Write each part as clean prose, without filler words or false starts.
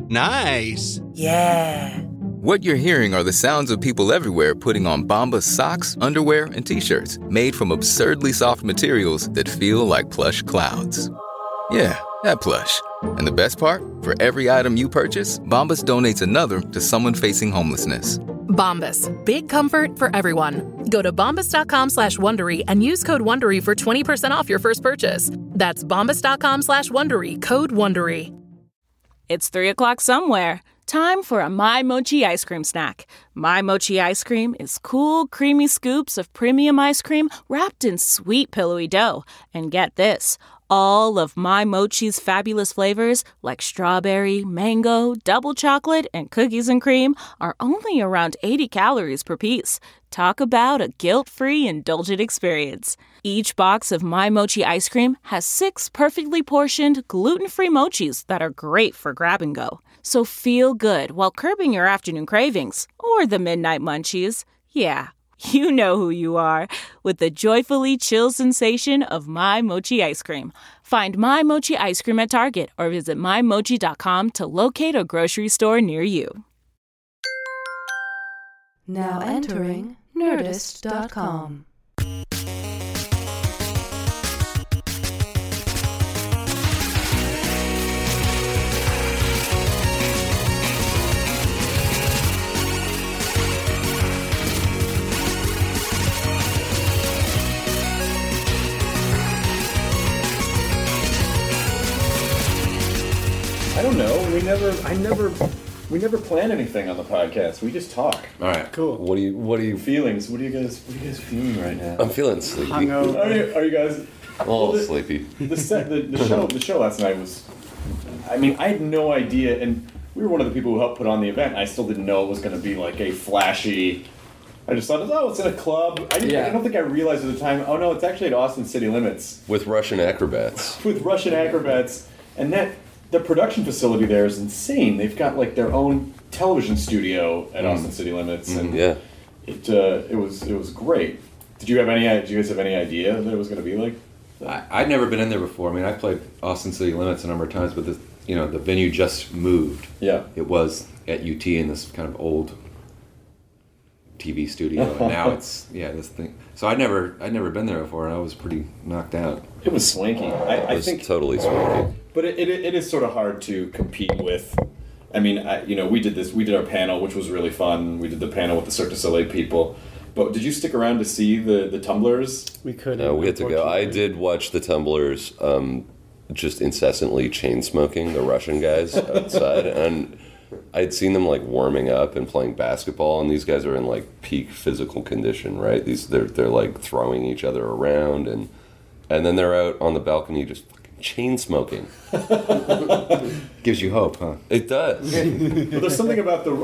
Nice. Yeah. What you're hearing are the sounds of people everywhere putting on Bombas socks, underwear, and T-shirts made from absurdly soft materials that feel like plush clouds. Yeah, that plush. And the best part? For every item you purchase, Bombas donates another to someone facing homelessness. Bombas. Big comfort for everyone. Go to bombas.com/Wondery and use code Wondery for 20% off your first purchase. That's bombas.com/Wondery, code Wondery. It's 3 o'clock somewhere. Time for a My Mochi ice cream snack. My Mochi ice cream is cool, creamy scoops of premium ice cream wrapped in sweet, pillowy dough. And get this, all of My Mochi's fabulous flavors, like strawberry, mango, double chocolate, and cookies and cream, are only around 80 calories per piece. Talk about a guilt-free, indulgent experience. Each box of My Mochi ice cream has 6 perfectly portioned, gluten-free mochis that are great for grab and go. So feel good while curbing your afternoon cravings, or the midnight munchies. Yeah, you know who you are, with the joyfully chill sensation of My Mochi ice cream. Find My Mochi ice cream at Target or visit MyMochi.com to locate a grocery store near you. Now entering Nerdist.com. I don't know. We never plan anything on the podcast. We just talk. All right, cool. What do you feelings? What are you guys feeling right now? I'm feeling sleepy. Are you guys a little sleepy? The show last night was. I mean, I had no idea, and we were one of the people who helped put on the event. I still didn't know it was going to be like a flashy. I just thought, oh, it's in a club. I don't think I realized at the time. Oh no, it's actually at Austin City Limits with Russian acrobats. And that. The production facility there is insane. They've got like their own television studio at Austin City Limits, and it was great. Did you guys have any idea that it was going to be like? I'd never been in there before. I mean, I played Austin City Limits a number of times, but the venue just moved. Yeah, it was at UT in this kind of old TV studio, and now it's this thing. So I'd never been there before, and I was pretty knocked out. It was swanky. I think totally swanky. But it is sort of hard to compete with. I mean, we did our panel, which was really fun. We did the panel with the Cirque du Soleil people. But did you stick around to see the Tumblers? We couldn't. No, we had to go. I did watch the Tumblers just incessantly chain smoking the Russian guys outside, and I'd seen them like warming up and playing basketball, and these guys are in like peak physical condition, right? They're like throwing each other around, and then they're out on the balcony just chain smoking. Gives you hope, huh? It does. But there's something about the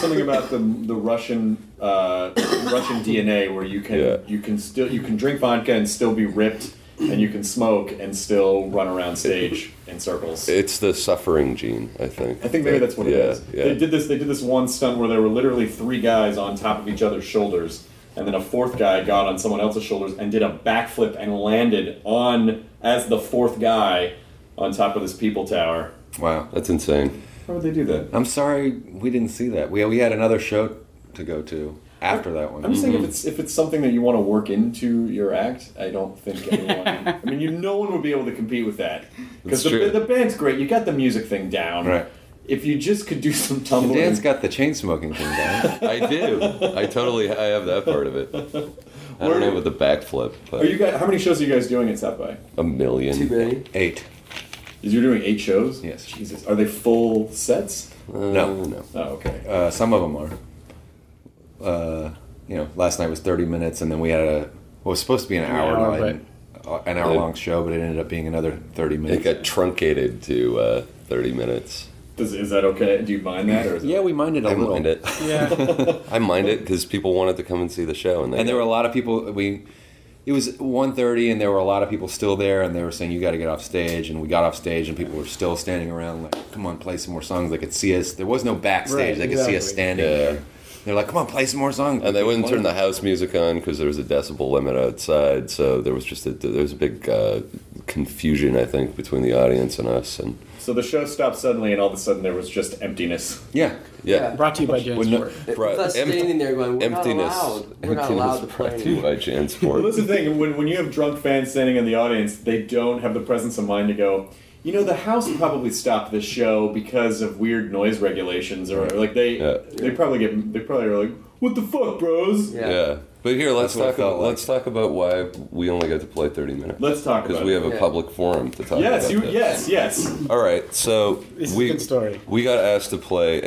Russian DNA where you can drink vodka and still be ripped, and you can smoke and still run around stage in circles. It's the suffering gene, I think. I think maybe that's what it is. Yeah. They did this one stunt where there were literally 3 guys on top of each other's shoulders, and then a 4th guy got on someone else's shoulders and did a backflip and landed as the 4th guy on top of this people tower. Wow, that's insane. How would they do that? I'm sorry we didn't see that. We had another show to go to after that one. I'm just saying if it's something that you want to work into your act, I don't think anyone. I mean, no one would be able to compete with that because the band's great. You got the music thing down, right? If you just could do some tumbling. Dan's got the chain smoking thing down. I do. I have that part of it. I don't know with the backflip. But are you guys? How many shows are you guys doing at South by? 1 million. Too many. 8. You're doing 8 shows? Yes. Jesus. Are they full sets? No. Oh, okay. Some of them are. Last night was 30 minutes, and then we had it was supposed to be an hour-long show, but it ended up being another 30 minutes. It got truncated to 30 minutes. Is that okay? Do you mind that? Or we mind it a little. I mind it. Yeah. I mind it because people wanted to come and see the show. And there were a lot of people. It was 1:30, and there were a lot of people still there, and they were saying, you got to get off stage. And we got off stage, and people were still standing around like, come on, play some more songs. They could see us. There was no backstage. They could see us standing there. They're like, come on, play some more songs. And they wouldn't turn the house music on because there was a decibel limit outside. So there was just a big confusion, I think, between the audience and us. And So the show stopped suddenly, and all of a sudden there was just emptiness. Yeah. Yeah. Brought to you by JanSport. With us standing there going, we're not allowed. We're not allowed to play brought to you by Well, JanSport. that's the thing. When you have drunk fans standing in the audience, they don't have the presence of mind to go, you know, the house probably stopped this show because of weird noise regulations, or like they probably are like, what the fuck, bros? Yeah. But here, let's That's what it talk felt about like. let's talk about why we only got to play 30 minutes. Let's talk about because we it. have a public forum to talk Yes, about this. yes. All right, so This is a good story. We got asked to play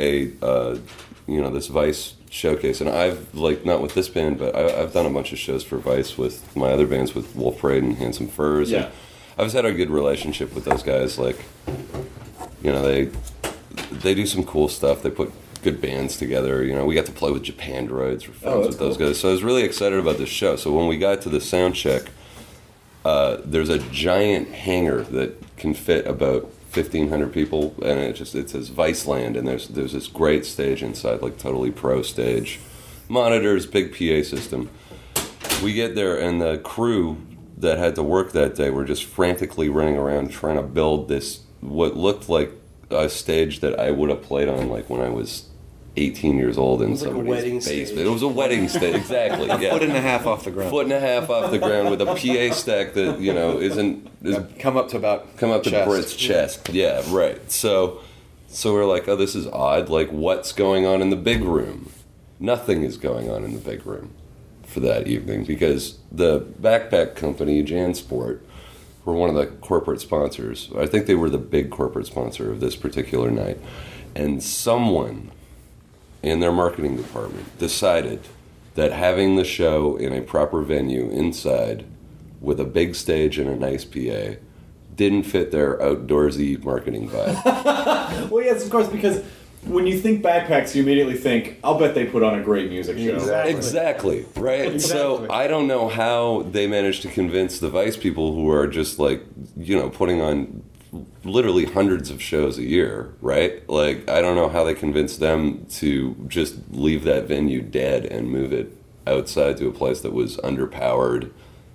this Vice showcase, and I've not with this band, but I've done a bunch of shows for Vice with my other bands, with Wolf Parade and Handsome Furs. Yeah. And I've had a good relationship with those guys. Like, you know, they do some cool stuff. They put good bands together. You know, we got to play with Japandroids. We're friends with those guys. So I was really excited about this show. So when we got to the sound check, there's a giant hangar that can fit about 1,500 people, and it says Viceland, and there's this great stage inside, like totally pro stage, monitors, big PA system. We get there, and the crew that had to work that day were just frantically running around trying to build this what looked like a stage that I would have played on like when I was 18 years old in like a somebody's wedding basement. stage. It was a wedding stage, exactly. Yeah. Foot and a half off the ground. Foot and a half off the ground with a PA stack that is Come up to chest. Britt's chest. Yeah, right. So we're like, oh, this is odd. Like, what's going on in the big room? Nothing is going on in the big room for that evening because the backpack company, JanSport, were one of the corporate sponsors. I think they were the big corporate sponsor of this particular night. And someone in their marketing department decided that having the show in a proper venue inside with a big stage and a nice PA didn't fit their outdoorsy marketing vibe. Well, yes, of course, because when you think backpacks, you immediately think, I'll bet they put on a great music show. Exactly, right? So I don't know how they managed to convince the Vice people who are just like, putting on literally hundreds of shows a year, right? Like, I don't know how they convinced them to just leave that venue dead and move it outside to a place that was underpowered,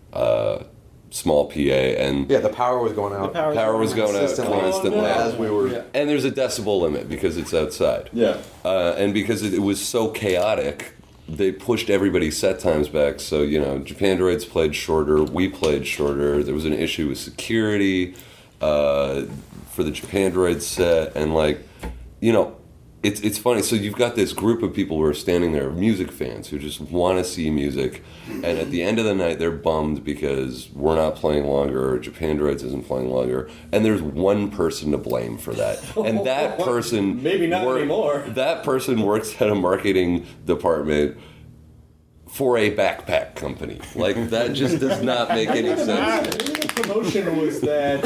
small PA, and Yeah, the power was going out. power was going out consistently constantly. as we were. And there's a decibel limit because it's outside. Yeah. And because it was so chaotic, they pushed everybody's set times back. So, Japandroids played shorter, we played shorter. There was an issue with security for the Japandroids set. And, it's funny. So you've got this group of people who are standing there, music fans, who just want to see music. And at the end of the night, they're bummed because we're not playing longer, or Japandroids isn't playing longer. And there's one person to blame for that. And that person... Maybe not anymore. That person works at a marketing department for a backpack company. Like, that just does not make any sense. Maybe the promotion was that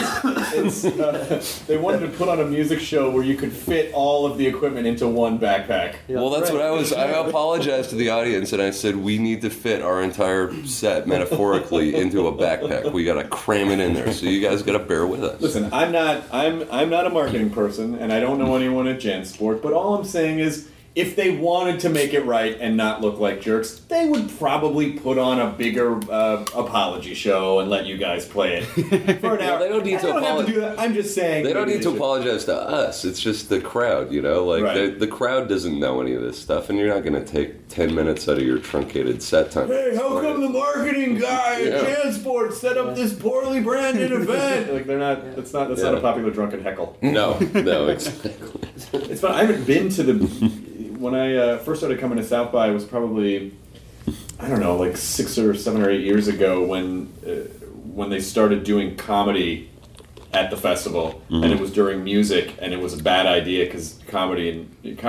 they wanted to put on a music show where you could fit all of the equipment into one backpack. Well, that's what I apologized to the audience, and I said, we need to fit our entire set, metaphorically, into a backpack. We gotta cram it in there, so you guys gotta bear with us. Listen, I'm not a marketing person, and I don't know anyone at JanSport, but all I'm saying is, if they wanted to make it right and not look like jerks, they would probably put on a bigger apology show and let you guys play it for an hour. They don't need to have to apologize. do that. I'm just saying. They don't need to should. apologize to us. It's just the crowd, Right. the crowd doesn't know any of this stuff, and you're not going to take 10 minutes out of your truncated set time. Hey, how come the marketing guy at JanSport set up this poorly branded event? Like, they're not. That's not a popular drunken heckle. No, exactly. It's fun. I haven't been to the. When I first started coming to South by, it was probably, I don't know, like 6 or 7 or 8 years ago when they started doing comedy at the festival, and it was during music, and it was a bad idea because comedy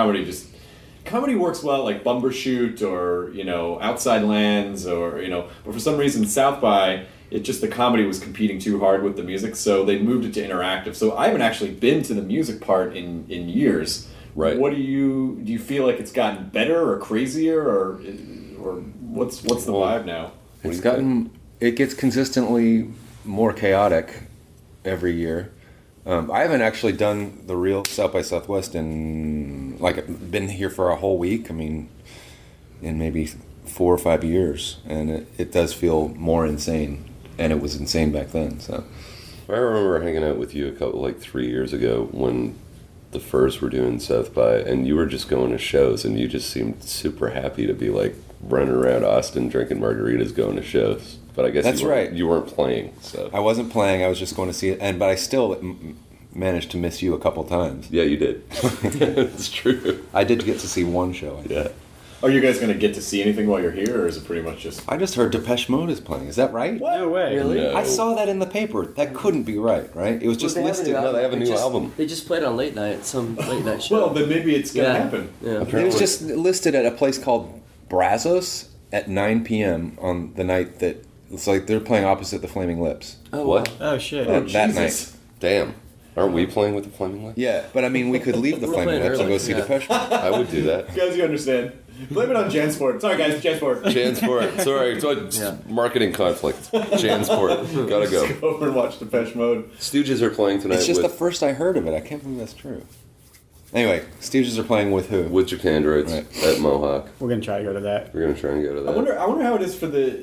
works well like Bumbershoot or Outside Lands or but for some reason South by, the comedy was competing too hard with the music, so they moved it to interactive. So I haven't actually been to the music part in years. Right. What do you feel like it's gotten better or crazier or what's the vibe now? It gets consistently more chaotic every year. I haven't actually done the real South by Southwest been here for a whole week. I mean, in maybe 4 or 5 years, and it does feel more insane, and it was insane back then. So I remember hanging out with you 3 years ago when the Furs were doing South by, and you were just going to shows, and you just seemed super happy to be like running around Austin drinking margaritas, going to shows. But I guess That's right. You weren't playing, so I wasn't playing. I was just going to see it, but I still managed to miss you a couple times. Yeah, you did. It's true. I did get to see one show. Yeah. Are you guys going to get to see anything while you're here, or is it pretty much just... I just heard Depeche Mode is playing. Is that right? What? No way. Really? No. I saw that in the paper. That couldn't be right, right? It was just listed. No, they have a new album. They just played on late night, some late night show. Well, then maybe it's going to happen. Yeah. It was just listed at a place called Brazos at 9 p.m. on the night that... It's like they're playing opposite the Flaming Lips. Oh, What? wow. Oh, shit. That night. Damn. Aren't we playing with the Flaming Lips? Yeah, but I mean, we could leave the We're Flaming playing Lips and go early, see yeah. Depeche Mode. I would do that. Guys, you understand. Blame it on Jansport. Sorry, guys, Jansport. Jansport. Sorry, it's marketing conflict. Jansport. Gotta go. Go over and watch Depeche Mode. Stooges are playing tonight It's just with, the first I heard of it. I can't believe that's true. Anyway, Stooges are playing with who? with Japan Droids Right. at Mohawk. We're going to try to go to that. We're going to try and go to that. I wonder how it is for the,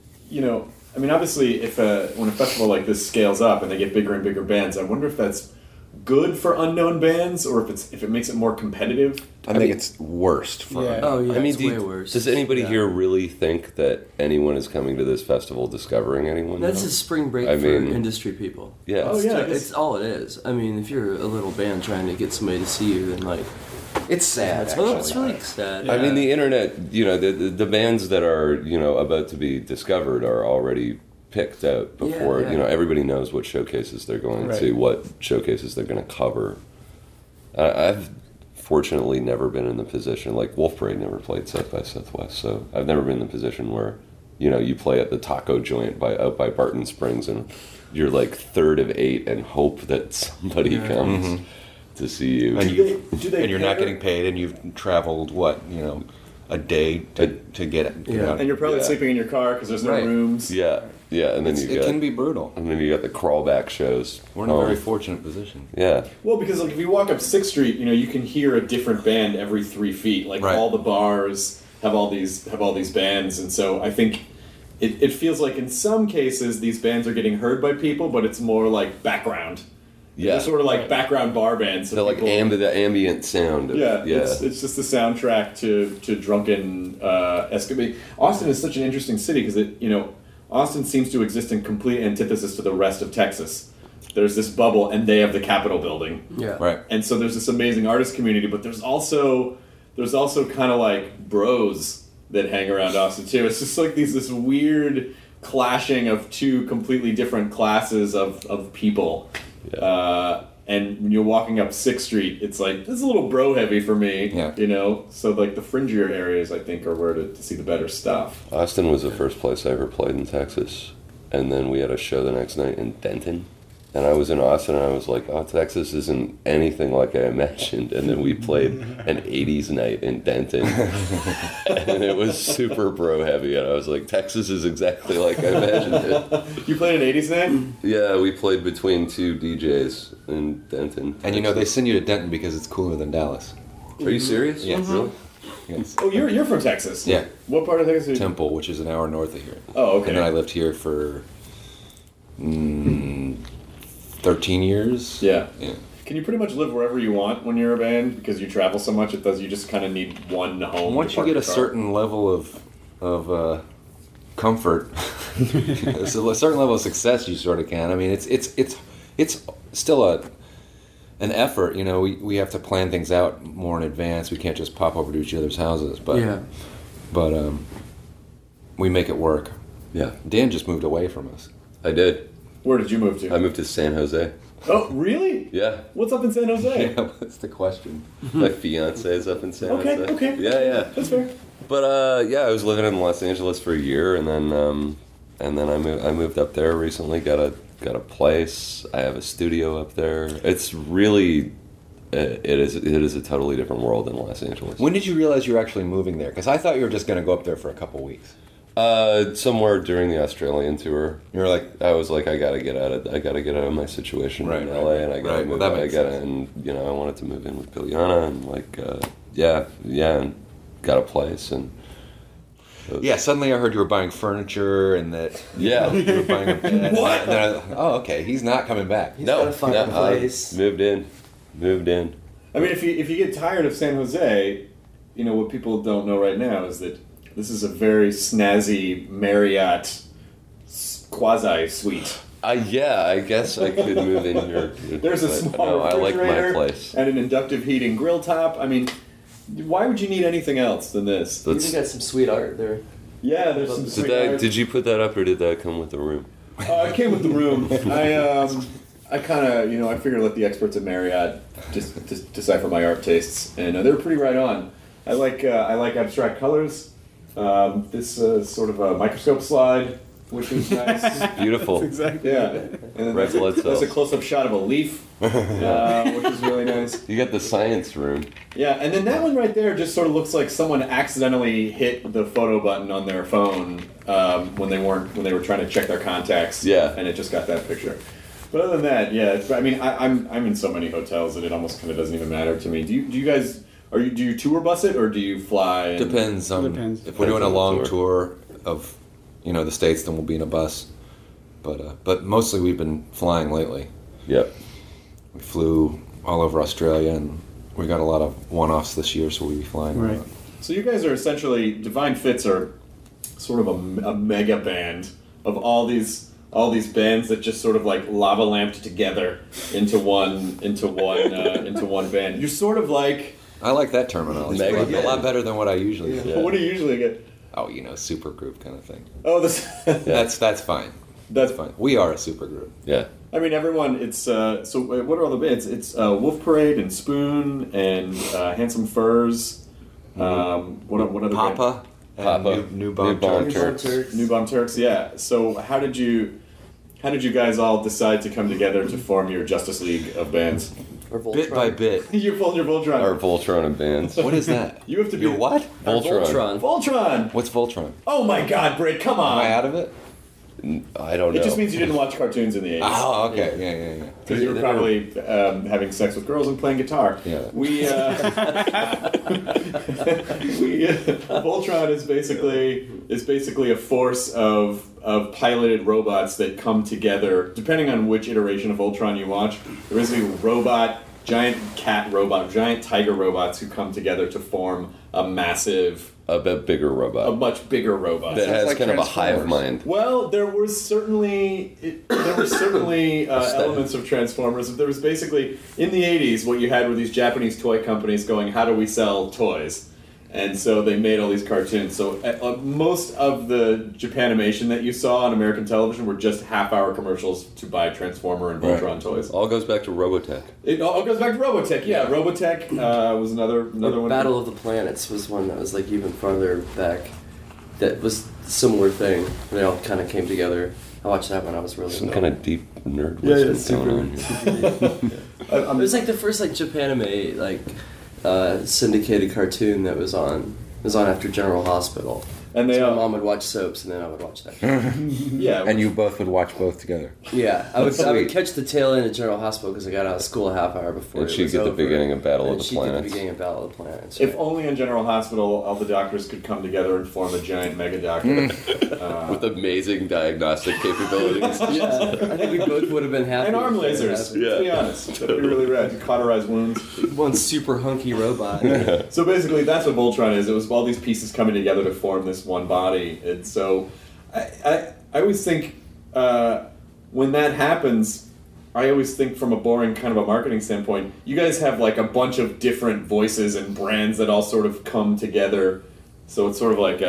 I mean, obviously, if when a festival like this scales up and they get bigger and bigger bands, I wonder if that's good for unknown bands or if it makes it more competitive. I think it's worst for Yeah. Oh, yeah, I mean, it's way worse. does anybody Yeah. here really think that anyone is coming to this festival discovering anyone? That's a spring break I for mean- industry people. Yeah. Oh, yeah. I guess- It's all it is. I mean, if you're a little band trying to get somebody to see you, then like It's sad. it's actually. really sad. I mean, the internet, the bands that are, about to be discovered are already picked out before, Yeah, yeah. everybody knows what showcases they're going Right. to, what showcases they're going to cover. I've fortunately never been in the position, like Wolf Parade never played South by Southwest, so I've never been in the position where, you play at the taco joint out by Barton Springs and you're like third of 8 and hope that somebody comes to see you. And, Do they and you're not pair- getting paid, and you've traveled, a day to get it. Yeah. And you're probably Yeah. sleeping in your car because there's no Right. rooms. Yeah, and then It can be brutal. and then you got the crawlback shows. We're in a very fortunate position. Yeah. Well, because if you walk up 6th Street, you can hear a different band every 3 feet. Like Right. all the bars have all these bands, and so I think it feels like in some cases these bands are getting heard by people, but it's more like background. Yeah. They're sort of like background bar bands. So The like people- the ambient sound. Of, Yeah, It's just the soundtrack to drunken escapade. Austin is such an interesting city because Austin seems to exist in complete antithesis to the rest of Texas. There's this bubble, and they have the Capitol building. Yeah. Right. And so there's this amazing artist community, but there's also kind of like bros that hang around Austin too. It's just like this weird clashing of two completely different classes of people. And when you're walking up 6th Street, it's like, this is a little bro heavy for me, Yeah. So like the fringier areas, I think, are where to see the better stuff. Austin was the first place I ever played in Texas, and then we had a show the next night in Denton. And I was in Austin, and I was like, "Oh, Texas isn't anything like I imagined." And then we played an '80s night in Denton, and it was super bro heavy. And I was like, "Texas is exactly like I imagined it." You played an 80s night? Yeah, we played between 2 DJs in Denton. And they send you to Denton because it's cooler than Dallas. Are you serious? Yes. Really? Yes. Oh, you're from Texas? Yeah. What part of Texas are you? Temple, which is an hour north of here. Oh, okay. And then I lived here for 13 years. Yeah. Yeah. Can you pretty much live wherever you want when you're a band because you travel so much? You just kind of need one home. Once to you park get your a car. certain level of comfort, so a certain level of success, you sort of can. I mean, it's still an effort. We have to plan things out more in advance. We can't just pop over to each other's houses, but we make it work. Yeah, Dan just moved away from us. I did. Where did you move to? I moved to San Jose. Oh, really? Yeah. What's up in San Jose? Yeah, that's the question. My fiance is up in San Jose. Okay. Yeah. That's fair. But I was living in Los Angeles for a year, and then I moved up there recently. Got a place. I have a studio up there. It's really it is a totally different world than Los Angeles. When did you realize you were actually moving there? Because I thought you were just going to go up there for a couple weeks. Somewhere during the Australian tour, You were like, I was like, I gotta get out of my situation in LA, and I gotta move. Well, that I makes gotta, sense. and I wanted to move in with Biljana, and and got a place, and Yeah, suddenly I heard you were buying furniture and that you were buying a bed. What? And then he's he's not coming back. gotta find a place. Moved in. I mean, if you get tired of San Jose, you know what people don't know right now is that this is a very snazzy Marriott quasi suite. Yeah, I guess I could move in here. There's a small I like refrigerator my place. and an inductive heating grill top. I mean, why would you need anything else than this? You even got some sweet art there. Yeah, there's some sweet art. Did you put that up, or did that come with the room? It came with the room. I kind of, I figured let the experts at Marriott just decipher my art tastes, and they were pretty right on. I like abstract colors. This sort of a microscope slide, which was nice. Beautiful. Exactly. Yeah. And then Red blood cells. there's a close-up shot of a leaf, which is really nice. You got the science room. Yeah, and then that one right there just sort of looks like someone accidentally hit the photo button on their phone when they were trying to check their contacts. Yeah. And it just got that picture. But other than that, yeah, I mean, I'm in so many hotels that it almost kind of doesn't even matter to me. Do you guys do you tour bus it or do you fly? Depends. If we're doing a long tour of the States, then we'll be in a bus. But mostly we've been flying lately. Yep. We flew all over Australia, and we got a lot of one-offs this year, so we'll be flying. Right. So you guys are essentially Divine Fits are sort of a mega band of all these bands that just sort of like lava lamped together into one band. You're sort of like, I like that terminology. Mega A lot better than what I usually get. what do you usually get? Oh, super group kind of thing. Oh, this. That's fine. That's fine. We are a super group. Yeah. I mean, everyone. It's so. What are all the bands? It's Wolf Parade and Spoon and Handsome Furs. What other Papa. Papa. New Bomb Turks. New Bomb Turks. Yeah. So how did you guys all decide to come together to form your Justice League of bands? Or Voltron. Bit by bit. You pulled your Voltron. Our Voltron of bands. What is that? You have to be Your what? Voltron. Voltron. What's Voltron? Oh my God, Britt! Come Am on. I out of it? I don't know. It just means you didn't watch cartoons in the 80s. Oh, okay. Yeah. Because you were probably having sex with girls and playing guitar. Yeah. Voltron is basically a force of piloted robots that come together. Depending on which iteration of Voltron you watch, they're basically giant cat robot, giant tiger robots who come together to form a bigger robot. a much bigger robot. That has like kind of a hive mind. Well, there were certainly elements of Transformers. There was basically, in the 80s, what you had were these Japanese toy companies going, how do we sell toys? And so they made all these cartoons. So most of the Japanimation that you saw on American television were just half-hour commercials to buy Transformer and Voltron toys. All goes back to Robotech. It all goes back to Robotech, yeah. Robotech was another one. Battle of the Planets was one that was like even farther back. That was a similar thing. They all kind of came together. I watched that when I was really Some little. kind of deep nerd wisdom going on here. It was like the first like Japanime syndicated cartoon that was on. It was on after General Hospital. And so my mom would watch soaps, and then I would watch that. Yeah, And you both would watch both together. Yeah, I would catch the tail end of General Hospital because I got out of school a half hour before. And it she'd was get the over. beginning of Battle of the She'd Planets. get the beginning of Battle of the Planets. If right. only in General Hospital all the doctors could come together and form a giant mega doctor. With amazing diagnostic capabilities. Yeah, I think we both would have been happy. And arm if that lasers, happened. to be honest. That'd be really rad. To cauterize wounds. One super hunky robot. So basically, that's what Voltron is. It was all these pieces coming together to form this one body. And so, I always think when that happens, I always think from a boring kind of a marketing standpoint, you guys have like a bunch of different voices and brands that all sort of come together. So it's sort of like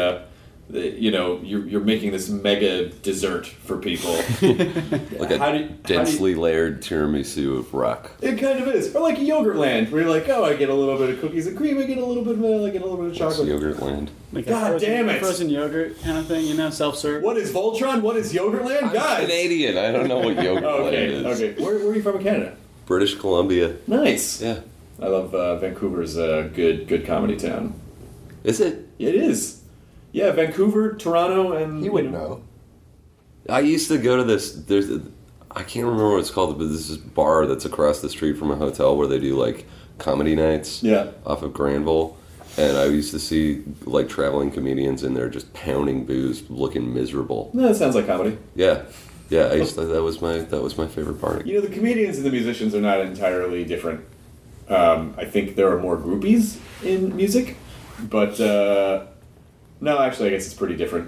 you're making this mega dessert for people. Like a densely layered tiramisu of rock. It kind of is. Or like Yogurtland, where you're like, oh, I get a little bit of cookies and cream, I get a little bit of milk, I get a little bit of chocolate. Yogurtland. Like God damn it! Frozen yogurt kind of thing, self-serve. What is Voltron? What is Yogurtland? I'm Guys! Canadian. I don't know what Yogurtland is. Okay. Where are you from in Canada? British Columbia. Nice. Yeah. I love Vancouver's a good comedy town. Is it? It is. Yeah, Vancouver, Toronto, and... You wouldn't know. I used to go to this. I can't remember what it's called, but this is bar that's across the street from a hotel where they do like comedy nights. Yeah. Off of Granville, And I used to see like traveling comedians in there just pounding booze, looking miserable. No, that sounds like comedy. Yeah. I used to, that was my favorite part. You know, the comedians and the musicians are not entirely different. I think there are more groupies in music, but no, actually, I guess it's pretty different.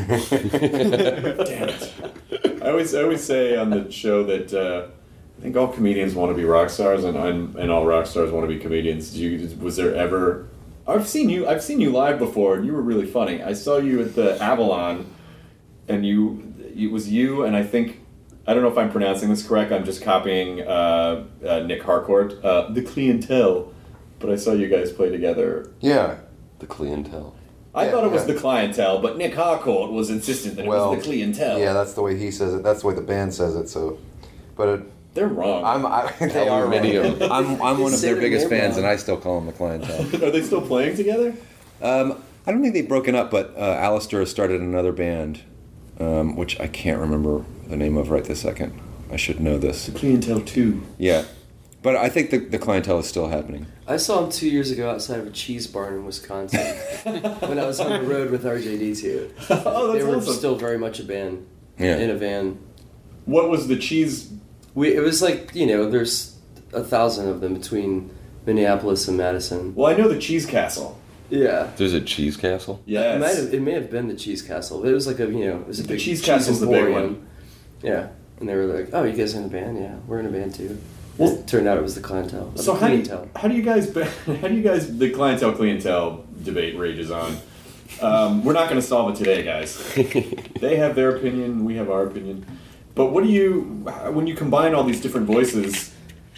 Damn it! I always say on the show that I think all comedians want to be rock stars, and all rock stars want to be comedians. Was there ever? I've seen you live before, and you were really funny. I saw you at the Avalon, and it was you, and I think, I don't know if I'm pronouncing this correct, I'm just copying Nick Harcourt, The Clientele, but I saw you guys play together. Yeah. The Clientele. I thought it was The Clientele, but Nick Harcourt was insistent that it was The Clientele. Yeah, that's the way he says it. That's the way the band says it, so... But they're wrong. They are Aluminium. wrong. I'm one of their biggest fans, wrong. and I still call them The Clientele. Are they still playing together? I don't think they've broken up, but Alistair has started another band, which I can't remember the name of right this second. I should know this. The Clientele 2. Yeah. But I think the Clientele is still happening. I saw him 2 years ago outside of a cheese barn in Wisconsin when I was on the road with RJD2. Oh, that's They were awesome. still very much a band Yeah. in a van. What was the cheese? It was like, there's 1,000 of them between Minneapolis and Madison. Well, I know the Cheese Castle. Yeah. There's a cheese castle? Yes. It may have been the Cheese Castle. But it was like it was a big Cheese Castle's the big emporium. one. Yeah. And they were like, oh, you guys are in a band? Yeah, we're in a band too. Well- It turned out it was the Clientele. So the how do you guys the clientele debate rages on? We're not going to solve it today, guys. They have their opinion, we have our opinion. But when you combine all these different voices,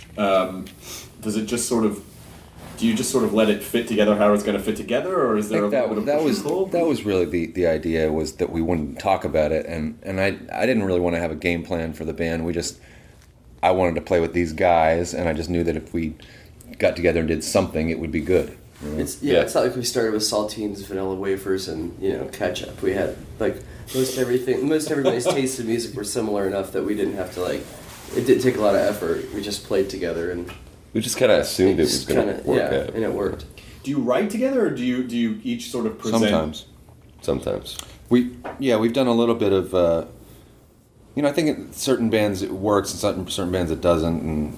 does it just sort of, do you just sort of let it fit together how it's going to fit together, or is there a little bit of push and pull? That was really the idea, was that we wouldn't talk about it, and I didn't really want to have a game plan for the band. I wanted to play with these guys, and I just knew that if we got together and did something, it would be good. You know? It's not like we started with saltines, vanilla wafers, and ketchup. We had like most everybody's tastes in music were similar enough that we didn't have to it didn't take a lot of effort. We just played together and We just kind of assumed it was going to work out. and it worked. Do you write together, or do you each sort of present? Sometimes. We've done a little bit of. I think in certain bands it works, and certain bands it doesn't,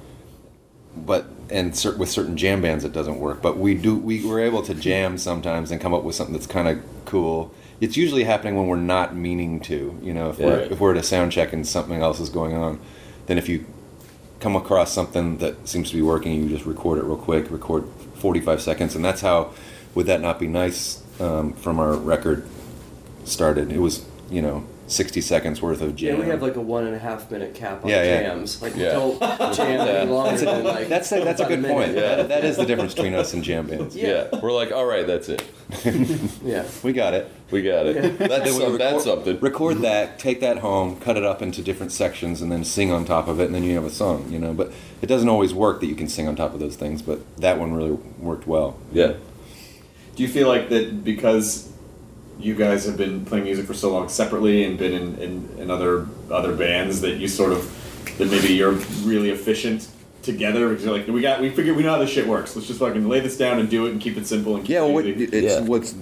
with certain jam bands it doesn't work. But we're able to jam sometimes and come up with something that's kind of cool. It's usually happening when we're not meaning to. If we're at a sound check and something else is going on, then if you come across something that seems to be working, you just record it real quick, record 45 seconds, and that's how Would That Not Be Nice from our record started. It was 60 seconds worth of jam. Yeah, we have like a 1.5 minute cap on Yeah. jams. Don't jam any longer than like. That's a good point. Yeah. That is the difference between us and jam bands. Yeah. We're like, all right, that's it. Yeah. We got it. We got it. That's something. Record that, take that home, cut it up into different sections, and then sing on top of it, and then you have a song. But it doesn't always work that you can sing on top of those things. But that one really worked well. Yeah. Do you feel like that because you guys have been playing music for so long separately and been in other bands that you that maybe you're really efficient together because you're like we know how this shit works. Let's just fucking lay this down and do it and keep it simple and keep it easy.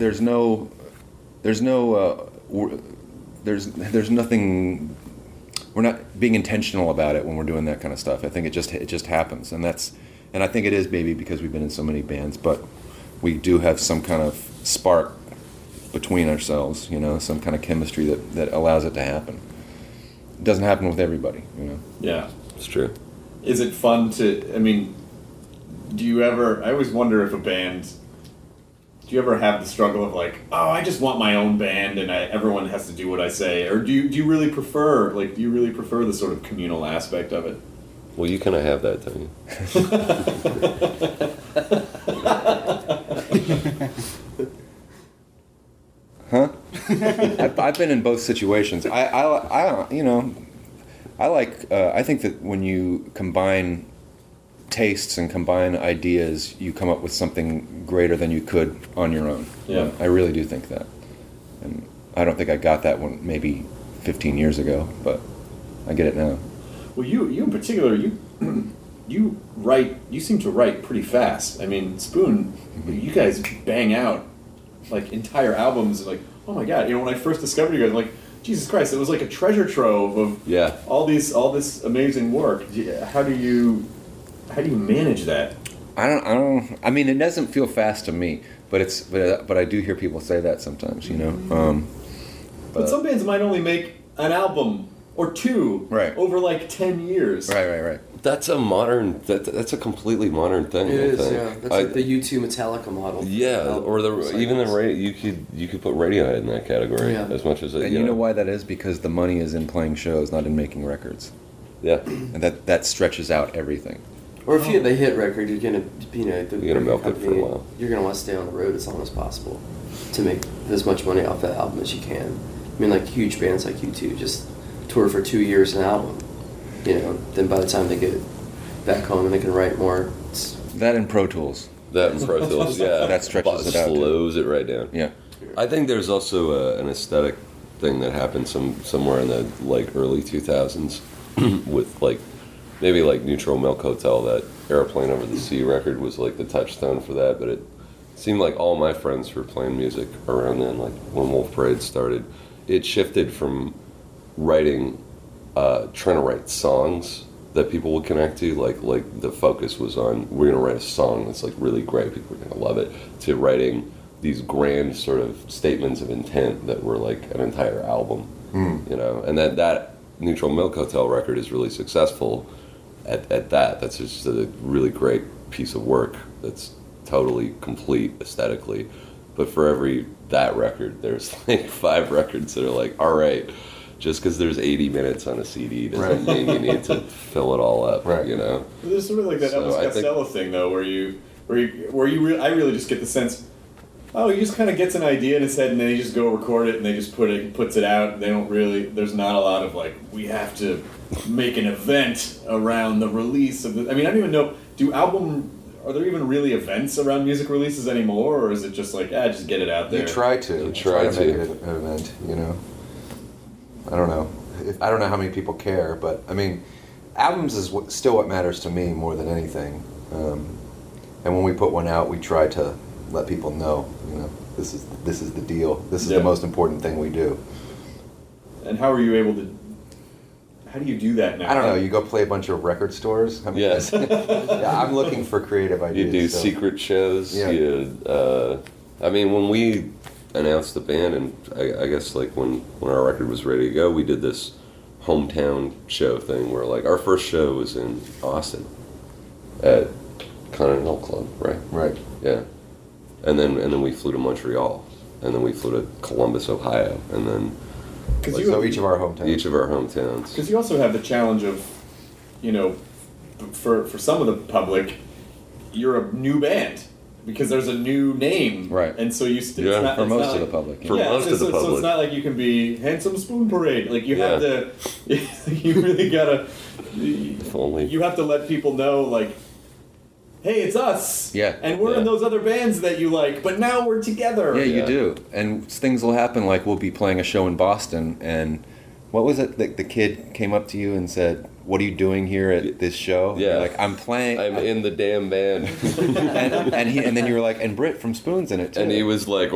There's nothing. We're not being intentional about it when we're doing that kind of stuff. I think it just happens, and I think it is maybe because we've been in so many bands, but we do have some kind of spark between ourselves, some kind of chemistry that allows it to happen. It doesn't happen with everybody, Yeah, it's true. Is it fun do you ever, I always wonder if do you ever have the struggle of like, oh, I just want my own band and everyone has to do what I say, or do you really prefer the sort of communal aspect of it? Well, you kind of have that, don't you? Huh? I've been in both situations. I think that when you combine tastes and combine ideas, you come up with something greater than you could on your own. Yeah. I really do think that. And I don't think I got that one maybe 15 years ago, but I get it now. Well, you in particular, you seem to write pretty fast. I mean, Spoon, you guys bang out like entire albums. Like, oh my god! When I first discovered you guys, I'm like, Jesus Christ! It was like a treasure trove of all this amazing work. How do you manage that? I don't. I mean, it doesn't feel fast to me, but I do hear people say that sometimes. But some bands might only make an album or two over like 10 years. Right. That's that's a completely modern thing. It is, yeah. That's like the U2 Metallica model. Yeah, or even the radio. You could put Radiohead in that category as much as it. And you know why that is? Because the money is in playing shows, not in making records. Yeah, and that stretches out everything. Or if you have a hit record, you're gonna milk it for a while. You're gonna want to stay on the road as long as possible to make as much money off that album as you can. I mean, like huge bands like U2 just tour for 2 years an album. Then by the time they get back home and they can write more. That and Pro Tools. Yeah. That stretches it out. Slows it right down. Yeah. I think there's also an aesthetic thing that happened somewhere in the early 2000s with maybe Neutral Milk Hotel. That Airplane Over the Sea record was the touchstone for that, but it seemed like all my friends were playing music around then, when Wolf Parade started. It shifted from trying to write songs that people would connect to, like the focus was on, we're going to write a song that's really great, people are going to love it, to writing these grand sort of statements of intent that were an entire album, and that Neutral Milk Hotel record is really successful at that. That's just a really great piece of work that's totally complete aesthetically. But for that record, there's 5 records that are all right, just because there's 80 minutes on a CD doesn't mean you need to fill it all up, There's sort of that Elvis Costello thing, though, where I really just get the sense, he just kind of gets an idea in his head and then he just go record it and they just puts it out. They don't really, there's not a lot of we have to make an event around the release of the, I mean, I don't even know, are there even really events around music releases anymore, or is it just just get it out there? You try to make it an event, I don't know. I don't know how many people care, but I mean, albums is still what matters to me more than anything. And when we put one out, we try to let people know, this is the deal. This is the most important thing we do. And how are you able to? How do you do that now? I don't know. You go play a bunch of record stores. I mean, yes. I'm looking for creative ideas. You do secret shows. Yeah. I mean, when we announced the band, and I guess when our record was ready to go, we did this hometown show thing where our first show was in Austin at Continental Club, right? Yeah. And then we flew to Montreal, and then we flew to Columbus, Ohio, and then so each of our hometowns. Because you also have the challenge of, for some of the public, you're a new band because there's a new name, right? And so you for most of the public. So it's not like you can be Handsome Spoon Parade. You have to, you really gotta. You have to let people know, hey, it's us. Yeah. And we're in those other bands that you like, but now we're together. Yeah, you do. And things will happen, we'll be playing a show in Boston, and what was it that the kid came up to you and said, what are you doing here at this show? Yeah. You're I'm playing. I'm in the damn band. and then you were and Britt from Spoon's in it too. And he was what?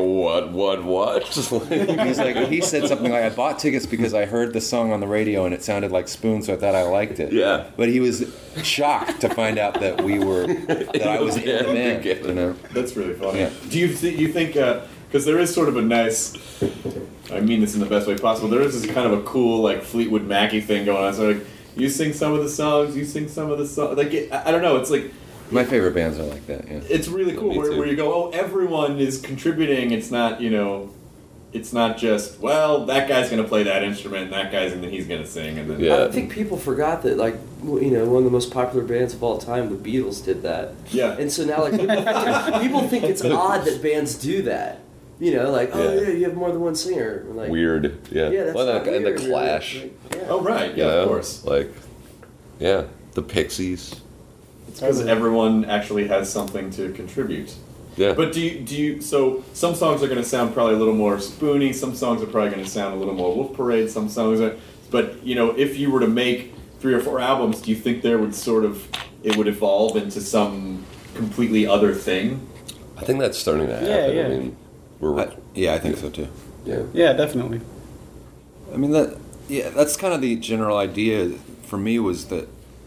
He said something I bought tickets because I heard the song on the radio and it sounded like Spoon, so I thought I liked it. Yeah. But he was shocked to find out that I was in the band. That's really funny. Yeah. Do you think, because there is sort of a nice, I mean this in the best way possible, there is this kind of a cool, Fleetwood Mackie thing going on. So, you sing some of the songs, I don't know, it's my favorite bands are like that, yeah. It's really cool where you go, everyone is contributing, it's not, it's not just, that guy's going to play that instrument, and that guy's, and then he's going to sing, and then... I think people forgot that, one of the most popular bands of all time, the Beatles, did that. Yeah. And so now, people think it's odd that bands do that. You have more than one singer. Weird, yeah. Yeah, that's not and weird, the Clash. Really. Yeah. Oh, right, yeah, of course. The Pixies. It's because everyone actually has something to contribute. Yeah. But do you? So some songs are going to sound probably a little more spoony. Some songs are probably going to sound a little more Wolf Parade. Some songs are. But if you were to make 3 or 4 albums, do you think there would sort of it would evolve into some completely other thing? I think that's starting to happen. Yeah. I mean, I think so too. yeah. Yeah, definitely. I mean that's kind of the general idea for me was that,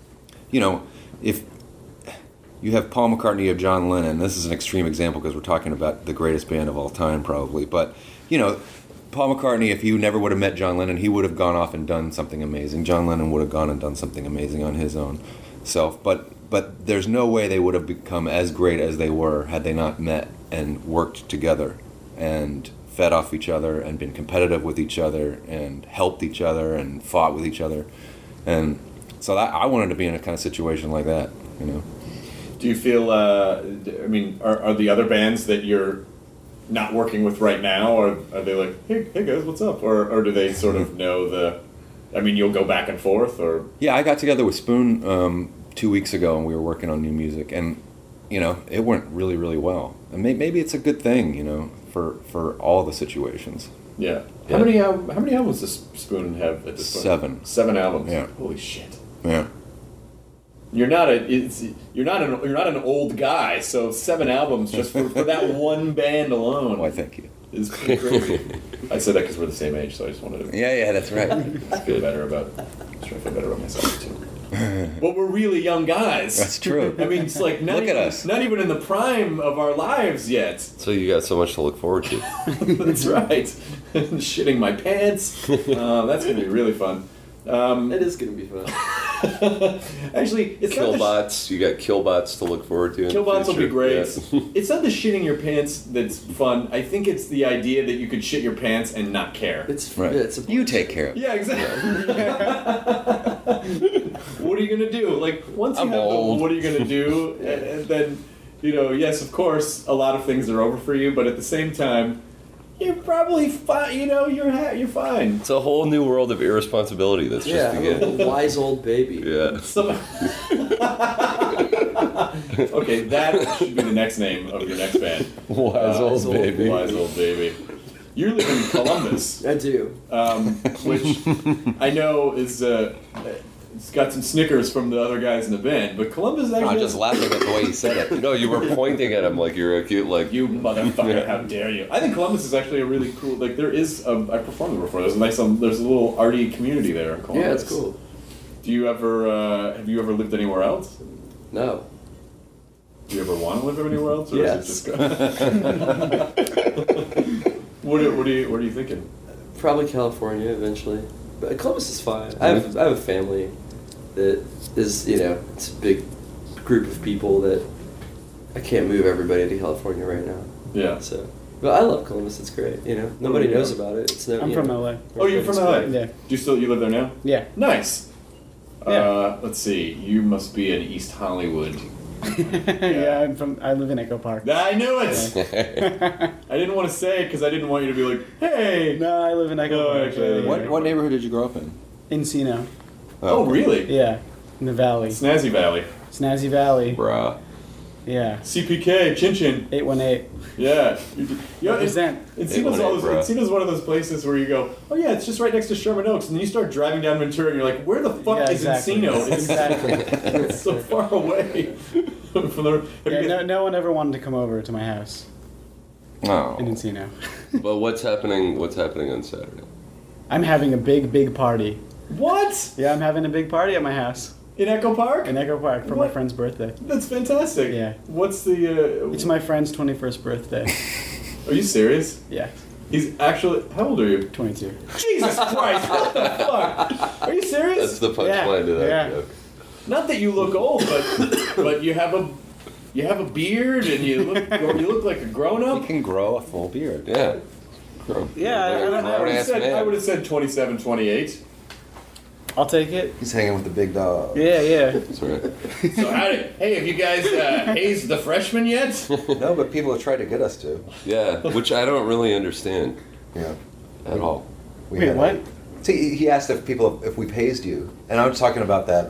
if you have Paul McCartney, you have John Lennon. This is an extreme example because we're talking about the greatest band of all time, probably. But Paul McCartney, if he never would have met John Lennon, he would have gone off and done something amazing. John Lennon would have gone and done something amazing on his own self. But there's no way they would have become as great as they were had they not met and worked together and fed off each other and been competitive with each other and helped each other and fought with each other. And so I wanted to be in a kind of situation like that, Do you feel, are the other bands that you're not working with right now, or are they like, hey guys, what's up? Or do they sort of know you'll go back and forth, or? Yeah, I got together with Spoon 2 weeks ago, and we were working on new music, and, it went really, really well. And maybe it's a good thing, for all the situations. Yeah. How many albums does Spoon have at this point? 7. 7 albums. Yeah. Holy shit. Yeah. You're not an old guy, so 7 albums just for that one band alone. Why, thank you. Is pretty crazy. I said that because we're the same age, so I just wanted to. Yeah, that's right. feel better about myself too. But we're really young guys. That's true. I mean, it's like Look at us. Not even in the prime of our lives yet. So you got so much to look forward to. That's right. Shitting my pants. That's gonna be really fun. It is going to be fun. Actually, it's Killbots. You got Killbots to look forward to. Killbots will be great. Yeah. It's not the shitting your pants that's fun. I think it's the idea that you could shit your pants and not care. It's Right. You take care of it. Yeah, exactly. What are you gonna do? Like once you I'm have old. what are you gonna do? And then yes, of course, a lot of things are over for you, but at the same time, you're probably fine. You're fine. It's a whole new world of irresponsibility that's just I'm beginning. a wise old baby. Yeah. Okay, that should be the next name of your next band. Wise old baby. Wise old baby. You live in Columbus. I do. Which I know is it's got some snickers from the other guys in the band, but Columbus actually. I'm just laughing at the way he said it. No, you were pointing at him like you're a cute, like You motherfucker! How dare you? I think Columbus is actually a really cool. Like there is, I performed there before. There's a little arty community there in Columbus. Yeah, it's cool. Do you ever have you ever lived anywhere else? No. Do you ever want to live anywhere else? Or Yes. Is it just What are you thinking? Probably California eventually. But Columbus is fine. I have a family that is, it's a big group of people that I can't move everybody to California right now. Yeah. So, but I love Columbus. It's great. Nobody knows about it. It's I'm from LA. Oh, you're from LA? Yeah. Do you live there now? Yeah. Nice. Yeah. Let's see. You must be in East Hollywood. Yeah, I live in Echo Park. I knew it. I didn't want to say it because I didn't want you to be like, hey. No, I live in Echo No, Park. actually, Yeah. What neighborhood did you grow up in? Encino. Oh, really? Yeah, in the valley. Snazzy Valley. Snazzy Valley. bruh. Yeah. CPK, Chin Chin. 818. Yeah. Represent. Encino's one of those places where you go, oh yeah, it's just right next to Sherman Oaks, and then you start driving down Ventura, and you're like, where the fuck Yeah, is exactly. Encino? Exactly. It's so far away. From the, No one ever wanted to come over to my house Oh. in Encino. But what's happening on Saturday? I'm having a big party. What? Yeah, I'm having a big party at my house In Echo Park? in Echo Park for my What? friend's birthday. That's fantastic. Yeah. What's the? It's my friend's 21st birthday. Are you serious? Yeah, He's actually. How old are you? 22. Jesus Christ! What the fuck? Are you serious? That's the punchline to that Yeah. joke. Not that you look old, but you have a beard and you look like a grown You up. can grow a full beard. Yeah. Yeah, I don't know. I would have said 27, 28. I'll take it. He's hanging with the big dog. Yeah. That's right. So have you guys hazed the freshman yet? No, but people have tried to get us to. Yeah, which I don't really understand Yeah. at all. Wait, what? See, he asked if we've hazed you, and I was talking about that.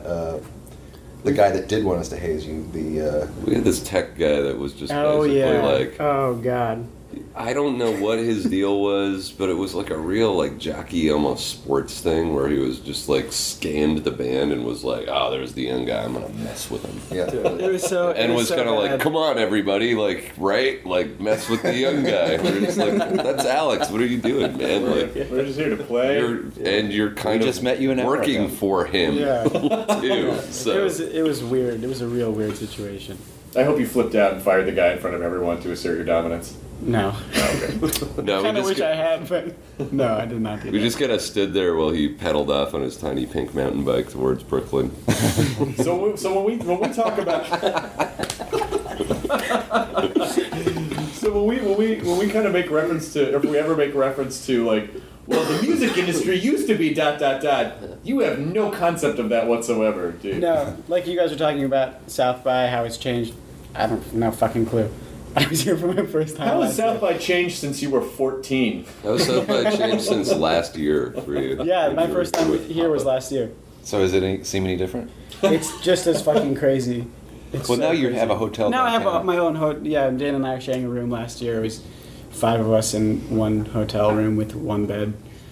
The guy that did want us to haze you. We had this tech guy that was just Oh basically yeah. like, Oh god. I don't know what his deal was, but it was like a real like jockey, almost sports thing where he was just like scanned the band and was like, "Oh, there's the young guy. I'm gonna mess with him." Yeah. It was so. And was kind of like, "Come on, everybody, like, right, like, mess with the young guy." We're just like, "That's Alex. What are you doing, man? Like, We're just here to play. you're kind We of just met you an hour working ago. for him, Yeah. too." So It was weird. It was a real weird situation. I hope you flipped out and fired the guy in front of everyone to assert your dominance. No. no, Kind of wish I had, but no, I did not do we that. just kind of stood there while he pedaled off on his tiny pink mountain bike towards Brooklyn. So when we talk about when we kind of make reference to, if we ever make reference to like, well, the music industry used to be ... You have no concept of that whatsoever, dude. No, like you guys were talking about South by, how it's changed. I don't no fucking clue. I was here for my first time. How has last South year. by changed since you were 14? That was something I changed since last year for you. Yeah, When my you first were time with here was Papa. last year. So does it seem any different? It's just as fucking crazy. It's Well, so now you crazy. have a hotel. Now I have downtown. my own hotel. Yeah, Dan and I were sharing a room last year. It was 5 of us in one hotel room with one bed.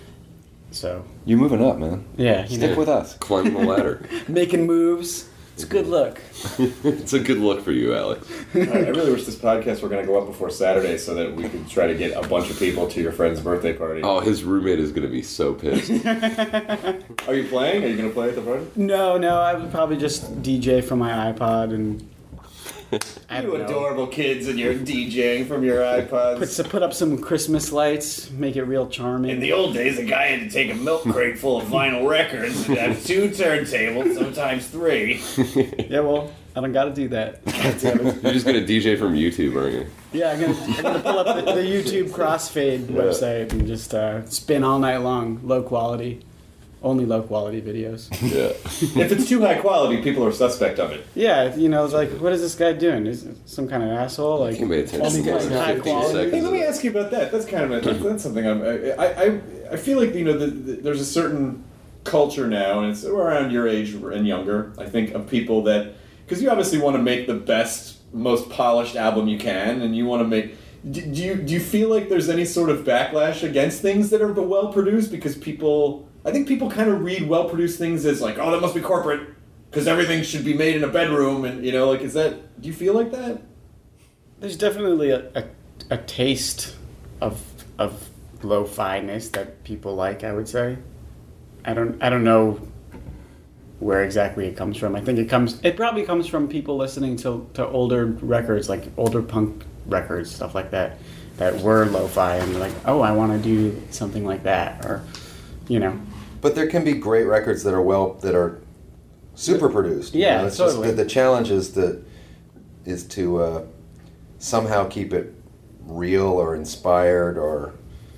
So You're moving up, man. yeah, you Stick know, with us. Climbing the ladder. making moves. It's a good look. It's a good look for you, Alex. I really wish this podcast were going to go up before Saturday so that we could try to get a bunch of people to your friend's birthday party. Oh, his roommate is going to be so pissed. Are you playing? Are you going to play at the party? No, I would probably just DJ from my iPod and I You don't know. adorable kids and you're DJing from your iPods. Put up some Christmas lights, make it real charming. In the old days, a guy had to take a milk crate full of vinyl records and have 2 turntables, sometimes 3. Yeah, well, I don't got to do that. God damn it. You're just going to DJ from YouTube, aren't you? Yeah, I'm gonna pull up the YouTube Crossfade website and just spin all night long, low quality, only low quality videos. Yeah. If it's too high quality, people are suspect of it. Yeah, you know, it's like, what is this guy doing? Is it some kind of asshole? Like, Can't pay attention only to more playing than high 15 quality. seconds. Hey, let me ask you about that. That's kind of that's something I feel like, you know, there's a certain culture now, and it's around your age and younger, I think, of people that, because you obviously want to make the best, most polished album you can, and you want to make. Do you feel like there's any sort of backlash against things that are well produced? Because I think people kind of read well produced things as like, oh, that must be corporate, because everything should be made in a bedroom, and you know, like, do you feel like that? There's definitely a taste of lo-fi-ness that people like, I would say. I don't know where exactly it comes from. I think it probably comes from people listening to older records, like older punk records, stuff like that were lo-fi, and they're like, oh, I want to do something like that, or, you know. But there can be great records that are super produced. Yeah, it's totally. Just the challenge is to somehow keep it real or inspired, or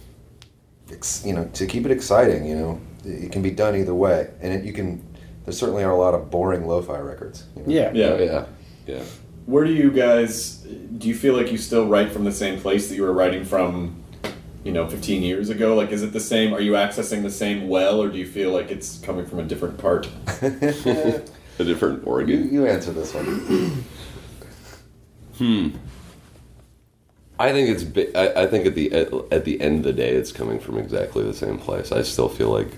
to keep it exciting. You know, it can be done either way, and there certainly are a lot of boring lo-fi records. You know? Yeah. Yeah. Where do you feel like you still write from the same place that you were writing from, 15 years ago? Like, is it the same? Are you accessing the same well, or do you feel like it's coming from a different part? A different organ. You answer this one. I think I think at the end of the day, it's coming from exactly the same place. I still feel like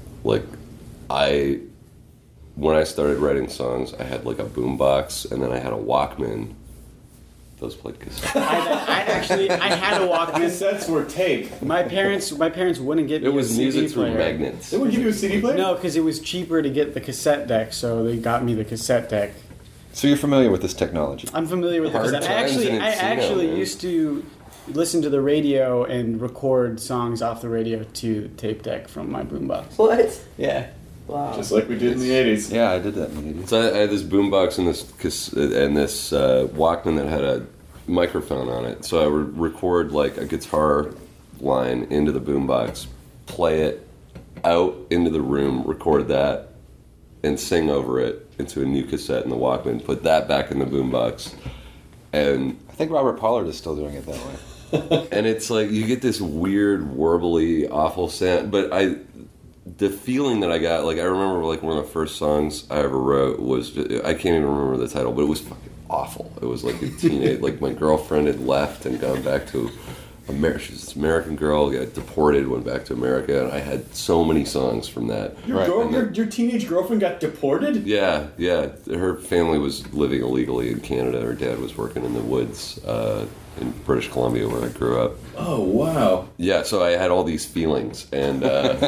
when I started writing songs, I had like a boombox, and then I had a Walkman. Those played cassettes. I had a Walkman. Cassettes were tape. My parents wouldn't get me It was a CD music through player. magnets. They would give you a CD player? No, because it was cheaper to get the cassette deck, so they got me the cassette deck. So you're familiar with this technology? I'm familiar with the Hard cassette. times in I Encino, actually man. used to listen to the radio and record songs off the radio to the tape deck from my boombox. What? Yeah. Wow. Just like we did in the 80s. Yeah, I did that in the 80s. So I had this boombox and this Walkman that had a microphone on it. So I would record like a guitar line into the boombox, play it out into the room, record that, and sing over it into a new cassette in the Walkman. Put that back in the boombox, and I think Robert Pollard is still doing it that way. and it's like you get this weird, warbly, awful sound. But the feeling that I got, like I remember, like one of the first songs I ever wrote was I can't even remember the title, but it was fucking awful. It was like a teenage, like my girlfriend had left and gone back to She's this American girl, got deported, went back to America, and I had so many songs from that. Your teenage girlfriend got deported? Yeah. Her family was living illegally in Canada. Her dad was working in the woods in British Columbia, where I grew up. Oh, wow. Yeah, so I had all these feelings, and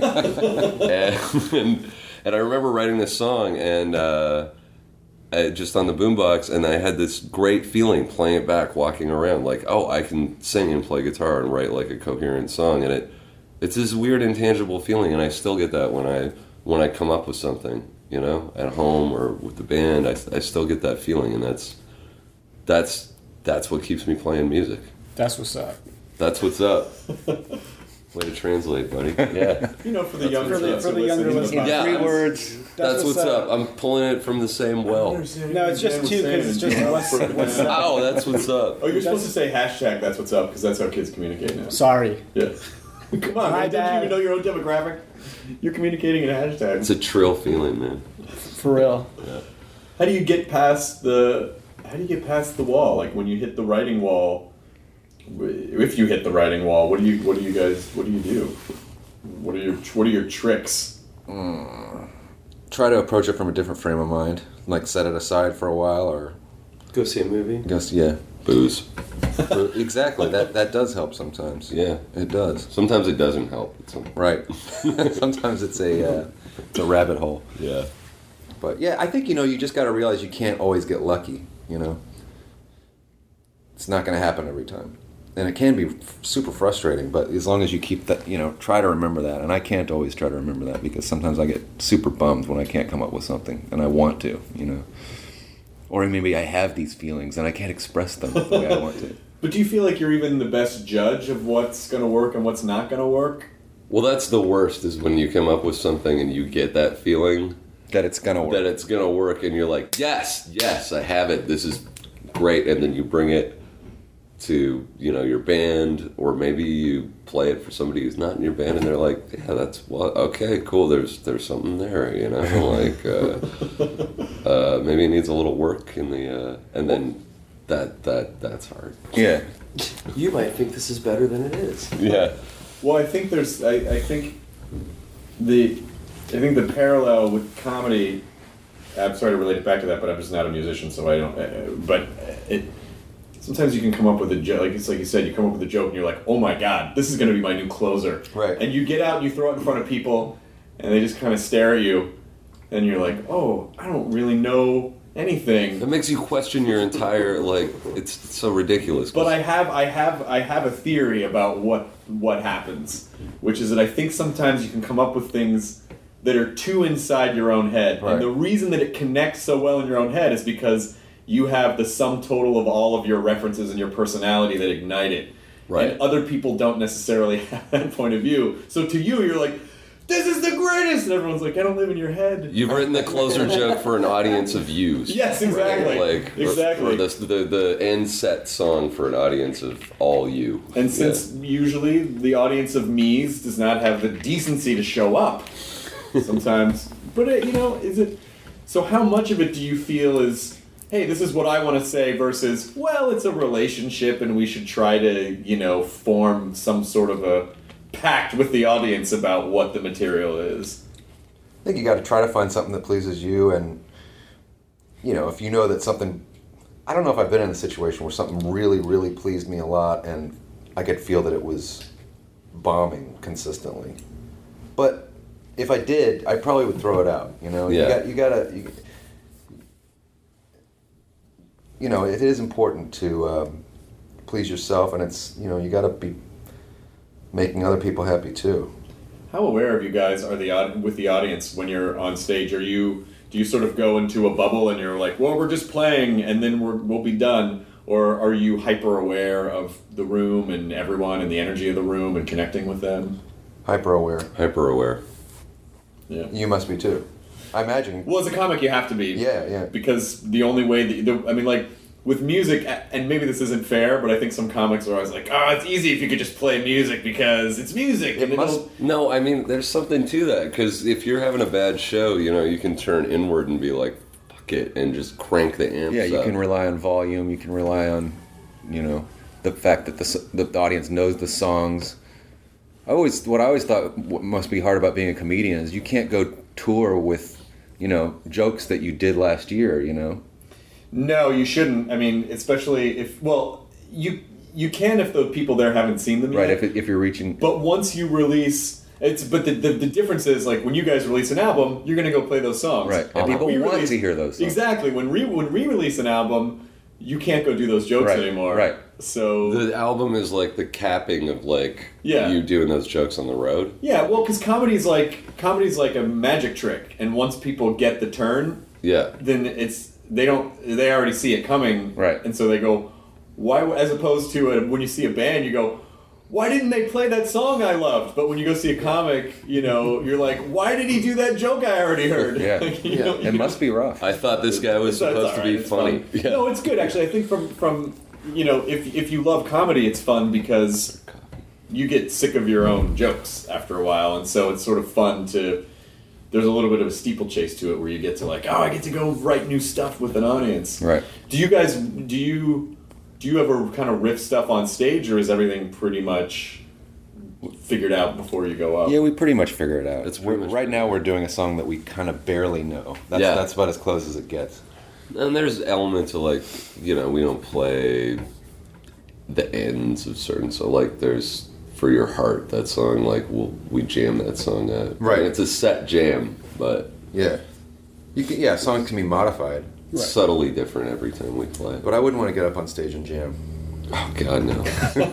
and I remember writing this song, and just on the boombox, and I had this great feeling playing it back, walking around, like, oh, I can sing and play guitar and write like a coherent song, and it's this weird intangible feeling, and I still get that when I come up with something, you know, at home or with the band. I still get that feeling, and that's what keeps me playing music. That's what's up. That's what's up. Way to translate, buddy. Yeah. You know, for the younger listeners. Yeah. 3 words. That's what's up. I'm pulling it from the same well. No, it's just 2 because it's just what's up. Oh, that's what's up. Oh, you're supposed to say hashtag that's what's up because that's how kids communicate now. Sorry. Yeah. Come on, man. Don't you even know your own demographic? You're communicating in a hashtag. It's a trill feeling, man. For real. Yeah. How do you get past the wall? Like when you hit the writing wall, if you hit the writing wall, what do you do? What are your tricks? Try to approach it from a different frame of mind. Like set it aside for a while, or Go see a movie. Booze. Exactly. That does help sometimes. Yeah, it does. Sometimes it doesn't help. Right. Sometimes it's a rabbit hole. Yeah. But yeah, I think you just got to realize you can't always get lucky. It's not going to happen every time, and it can be super frustrating. But as long as you keep that, try to remember that. And I can't always try to remember that because sometimes I get super bummed when I can't come up with something, and I want to, Or maybe I have these feelings and I can't express them the way I want to. But do you feel like you're even the best judge of what's going to work and what's not going to work? Well, that's the worst, is when you come up with something and you get that feeling that it's going to work. That it's going to work, and you're like, yes, I have it. This is great. And then you bring it to, your band, or maybe you play it for somebody who's not in your band, and they're like, yeah, okay, cool. There's something there, like maybe it needs a little work in the and then that's hard. Yeah. You might think this is better than it is. Yeah. Well, I think I think the parallel with comedy. I'm sorry to relate it back to that, but I'm just not a musician, so I don't. But sometimes you can come up with a joke, like you said, you come up with a joke and you're like, oh my god, this is going to be my new closer. Right. And you get out and you throw it in front of people, and they just kind of stare at you, and you're like, oh, I don't really know anything. It makes you question your entire, it's so ridiculous. But I have a theory about what happens, which is that I think sometimes you can come up with things that are too inside your own head. Right. And the reason that it connects so well in your own head is because you have the sum total of all of your references and your personality that ignite it. Right. And other people don't necessarily have that point of view. So to you, you're like, this is the greatest! And everyone's like, I don't live in your head. You've written the closer joke for an audience of yous. Yes, exactly. Right? Exactly. Or the end set song for an audience of all you. And since usually the audience of me's does not have the decency to show up, sometimes. But, is it... So how much of it do you feel is, hey, this is what I want to say, versus, well, it's a relationship and we should try to, form some sort of a pact with the audience about what the material is? I think you got to try to find something that pleases you, and, if you know that something... I don't know if I've been in a situation where something really, really pleased me a lot, and I could feel that it was bombing consistently. But... if I did, I probably would throw it out. Yeah. You gotta. It is important to please yourself, and it's you gotta be making other people happy too. How aware of you guys are with the audience when you're on stage? Do you sort of go into a bubble and you're like, well, we're just playing and then we'll be done, or are you hyper aware of the room and everyone and the energy of the room and connecting with them? Hyper aware. Yeah. You must be too. I imagine. Well, as a comic, you have to be. Yeah. Because the only way with music, and maybe this isn't fair, but I think some comics are always like, it's easy if you could just play music because it's music. No, I mean, there's something to that, because if you're having a bad show, you can turn inward and be like, fuck it, and just crank the amps Yeah, you up. can rely on volume. You can rely on, the fact that the audience knows the songs. What I always thought must be hard about being a comedian is you can't go tour with, jokes that you did last year, No, you shouldn't. I mean, especially if you can if the people there haven't seen them yet. Right, if you're reaching. But once you release, the difference is like when you guys release an album, you're going to go play those songs. Right, and people want to hear those songs. Exactly. When we release an album, you can't go do those jokes anymore. Right. So the album is like the capping of like Yeah. you doing those jokes on the road. Yeah, well, because comedy's like a magic trick, and once people get the turn, Yeah. then they already see it coming, Right. And so they go, why? As opposed to when you see a band, you go, why didn't they play that song I loved? But when you go see a comic, you're like, why did he do that joke I already heard? Yeah, it must be rough. I thought this guy was supposed to be funny. Yeah. No, it's good actually. I think from if you love comedy, it's fun because you get sick of your own jokes after a while, and so it's sort of fun to. There's a little bit of a steeplechase to it where you get to like, I get to go write new stuff with an audience. Right. Do you ever kind of riff stuff on stage, or is everything pretty much figured out before you go up? Yeah, we pretty much figure it out. It's pretty much right now we're doing a song that we kind of barely know. That's about as close as it gets. And there's elements of like, we don't play the ends of certain, so like there's For Your Heart, that song, like we jam that song out. Right. And it's a set jam, but Yeah. Songs can be modified. subtly different every time we play. But I wouldn't want to get up on stage and jam. Oh God, no.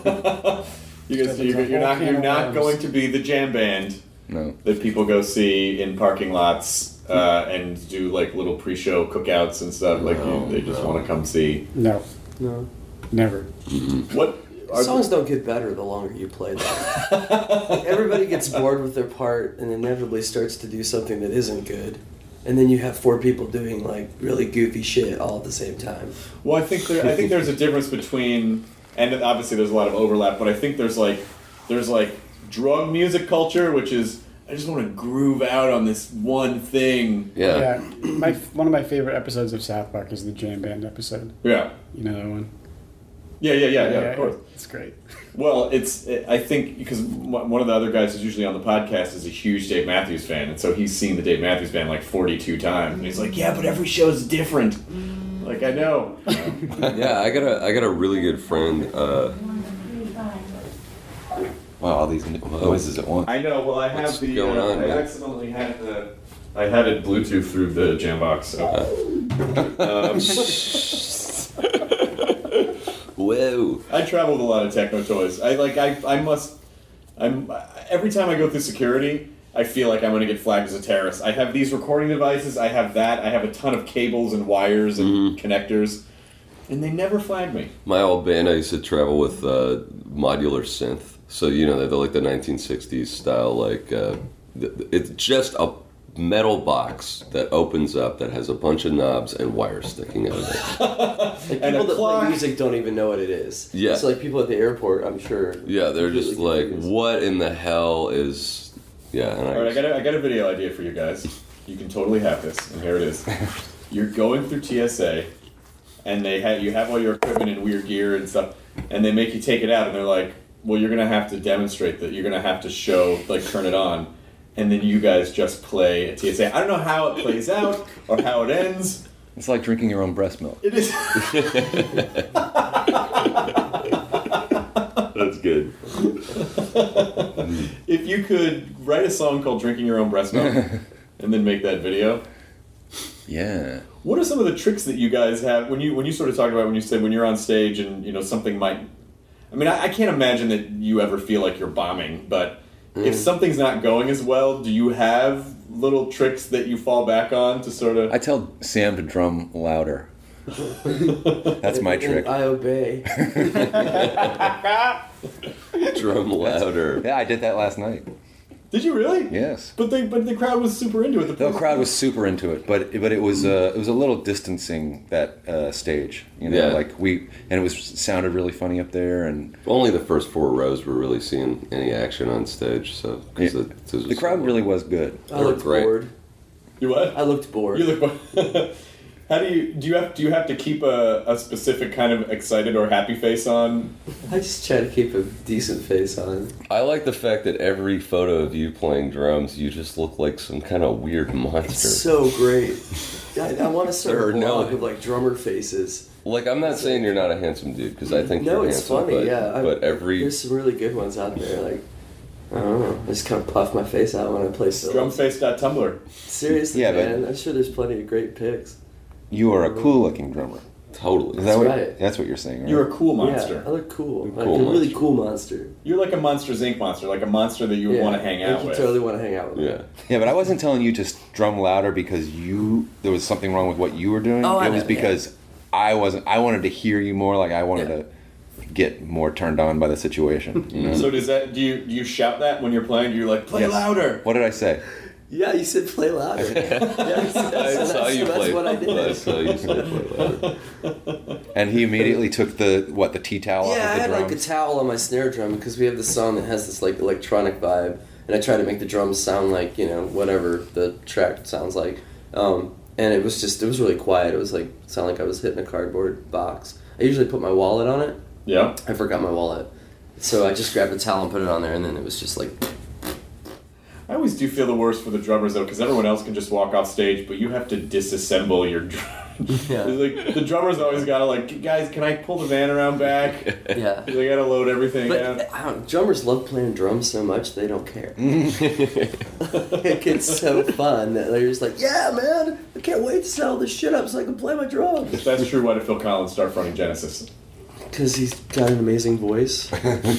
You're not going to be the jam band No. that people go see in parking lots and do like little pre-show cookouts and stuff. They just want to come see. No, never. What? Songs don't get better the longer you play them. Like, everybody gets bored with their part and inevitably starts to do something that isn't good. And then you have 4 people doing like really goofy shit all at the same time. Well, I think there's a difference between, and obviously there's a lot of overlap, but I think there's drug music culture, which is I just want to groove out on this one thing. Yeah. One of my favorite episodes of South Park is the jam band episode. Yeah. You know that one? Yeah, of course. It's great. Well, I think because one of the other guys who's usually on the podcast is a huge Dave Matthews fan, and so he's seen the Dave Matthews Band like 42 times, and he's like, yeah, but every show's different. Like, I know. Yeah, I got a really good friend. Wow, all these noises at once. I know. Well, I have What's going on, I man? accidentally had I had it Bluetooth through the Jambox. So. Whoa. I travel with a lot of techno toys. Every time I go through security, I feel like I'm going to get flagged as a terrorist. I have these recording devices, I have that, I have a ton of cables and wires and connectors, and they never flag me. My old band, I used to travel with modular synth. So, they're like the 1960s style, like, it's just a metal box that opens up that has a bunch of knobs and wires sticking out of it. Like And people a that clock. play music don't even know what it is. Yeah. So like people at the airport, I'm sure. Yeah, they're just completely like, confused. what in the hell is... Yeah, and All right, I got a video idea for you guys. You can totally have this, and here it is. You're going through TSA, and you have all your equipment and weird gear and stuff, and they make you take it out, and they're like, well, you're going to have to demonstrate that. You're going to have to show, like, turn it on. And then you guys just play at TSA. I don't know how it plays out or how it ends. It's like drinking your own breast milk. It is. That's good. If you could write a song called "Drinking Your Own Breast Milk" and then make that video. Yeah. What are some of the tricks that you guys have when you sort of talk about when you said when you're on stage and something might? I mean, I can't imagine that you ever feel like you're bombing, but. If something's not going as well, do you have little tricks that you fall back on to sort of... I tell Sam to drum louder. That's my trick. I obey. Drum louder. Yeah, I did that last night. Did you really? Yes. But the crowd was super into it. The crowd was super into it, but it was a little distancing that stage, Yeah. and it sounded really funny up there, and Only the first 4 rows were really seeing any action on stage, so... Yeah. The crowd really was good. I looked great. bored. You what? I looked bored. You look. How do you have to keep a specific kind of excited or happy face on? I just try to keep a decent face on. I like the fact that every photo of you playing drums, you just look like some kind of weird monster. It's so great. I want to start a blog of like drummer faces. Like, I'm not saying you're not a handsome dude, because I think no, you're it's handsome. funny. But there's some really good ones out there. Like, I don't know. I just kind of puff my face out when I play solos. Drumface.tumblr. Seriously, Yeah, man. I'm sure there's plenty of great pics. You are a cool-looking drummer. Totally. Is that That's what, right. That's what you're saying, right? You're a cool monster. Yeah, I look cool. You're Like cool a really monster. cool monster. You're like a Monsters Inc. monster, like a monster that you would want to hang out You with. totally want to hang out with. Yeah. Yeah, but I wasn't telling you to drum louder because there was something wrong with what you were doing. Oh, I it was know, because I wanted to hear you more. Like I wanted to get more turned on by the situation. You know? So do you shout that when you're playing? Do you like play Yes. louder? What did I say? Yeah, you said play louder. I saw you that's play. what I did. I saw you play louder. And he immediately took the tea towel off Yeah, I of the had drums. like a towel on my snare drum because we have this song that has this like electronic vibe, and I try to make the drums sound like whatever the track sounds like. And it was really quiet. It was like sounded like I was hitting a cardboard box. I usually put my wallet on it. Yeah. I forgot my wallet, so I just grabbed a towel and put it on there, and then it was just like. I always do feel the worst for the drummers though, because everyone else can just walk off stage, but you have to disassemble your drum. Yeah. Like the drummer's always gotta like, guys, can I pull the van around back? Yeah. They gotta load everything out. But drummers love playing drums so much they don't care. It gets so fun that they're just like, yeah, man, I can't wait to set all this shit up so I can play my drums. If that's true, why did Phil Collins start fronting Genesis? Because he's got an amazing voice.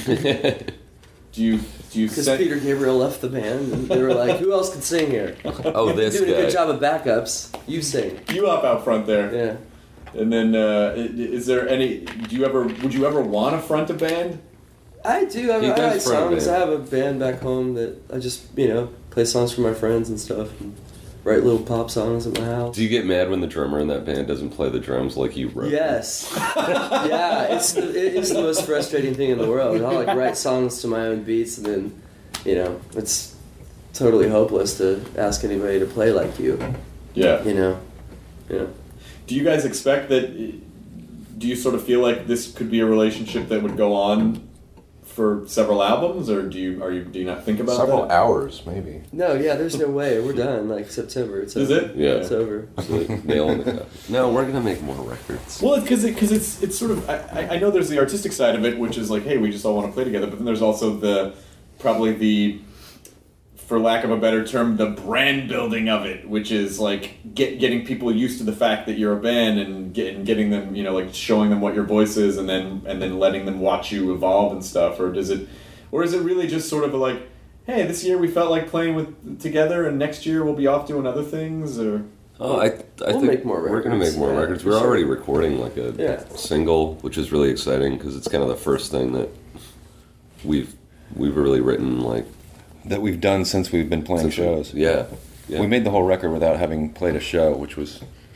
Do you Because Peter Gabriel left the band, and they were like, who else can sing here? Oh, this You're doing a guy. good job of backups. You sing. You up out front there? Yeah. And then, is there any? Would you ever want to front a band? I do. I He write does front a songs. band. I have a band back home that I just, play songs for my friends and stuff. And write little pop songs at my house. Do you get mad when the drummer in that band doesn't play the drums like you wrote? Yes. Yeah, it's the most frustrating thing in the world. I'll write songs to my own beats, and then, it's totally hopeless to ask anybody to play like you. Yeah. Yeah. Do you guys expect that? Do you sort of feel like this could be a relationship that would go on for several albums, or do you not think about Several that? hours, maybe. No, yeah, there's no way. We're done. Like September. It's Is over. it? Yeah. It's over. Nailing it. No, we're gonna make more records. Well, because it's sort of I know there's the artistic side of it, which is like, hey, we just all want to play together. But then there's also probably the, for lack of a better term, the brand building of it, which is like getting people used to the fact that you're a band and getting them, showing them what your voice is, and then letting them watch you evolve and stuff. Or is it really just sort of like, hey, this year we felt like playing together, and next year we'll be off doing other things, or. Oh, I We'll think make more we're going to records. make more Yeah, records. for We're sure. already recording like a Yeah. single, which is really exciting because it's kind of the first thing that we've really written That we've done since we've been playing shows. Yeah. We made the whole record without having played a show, which was,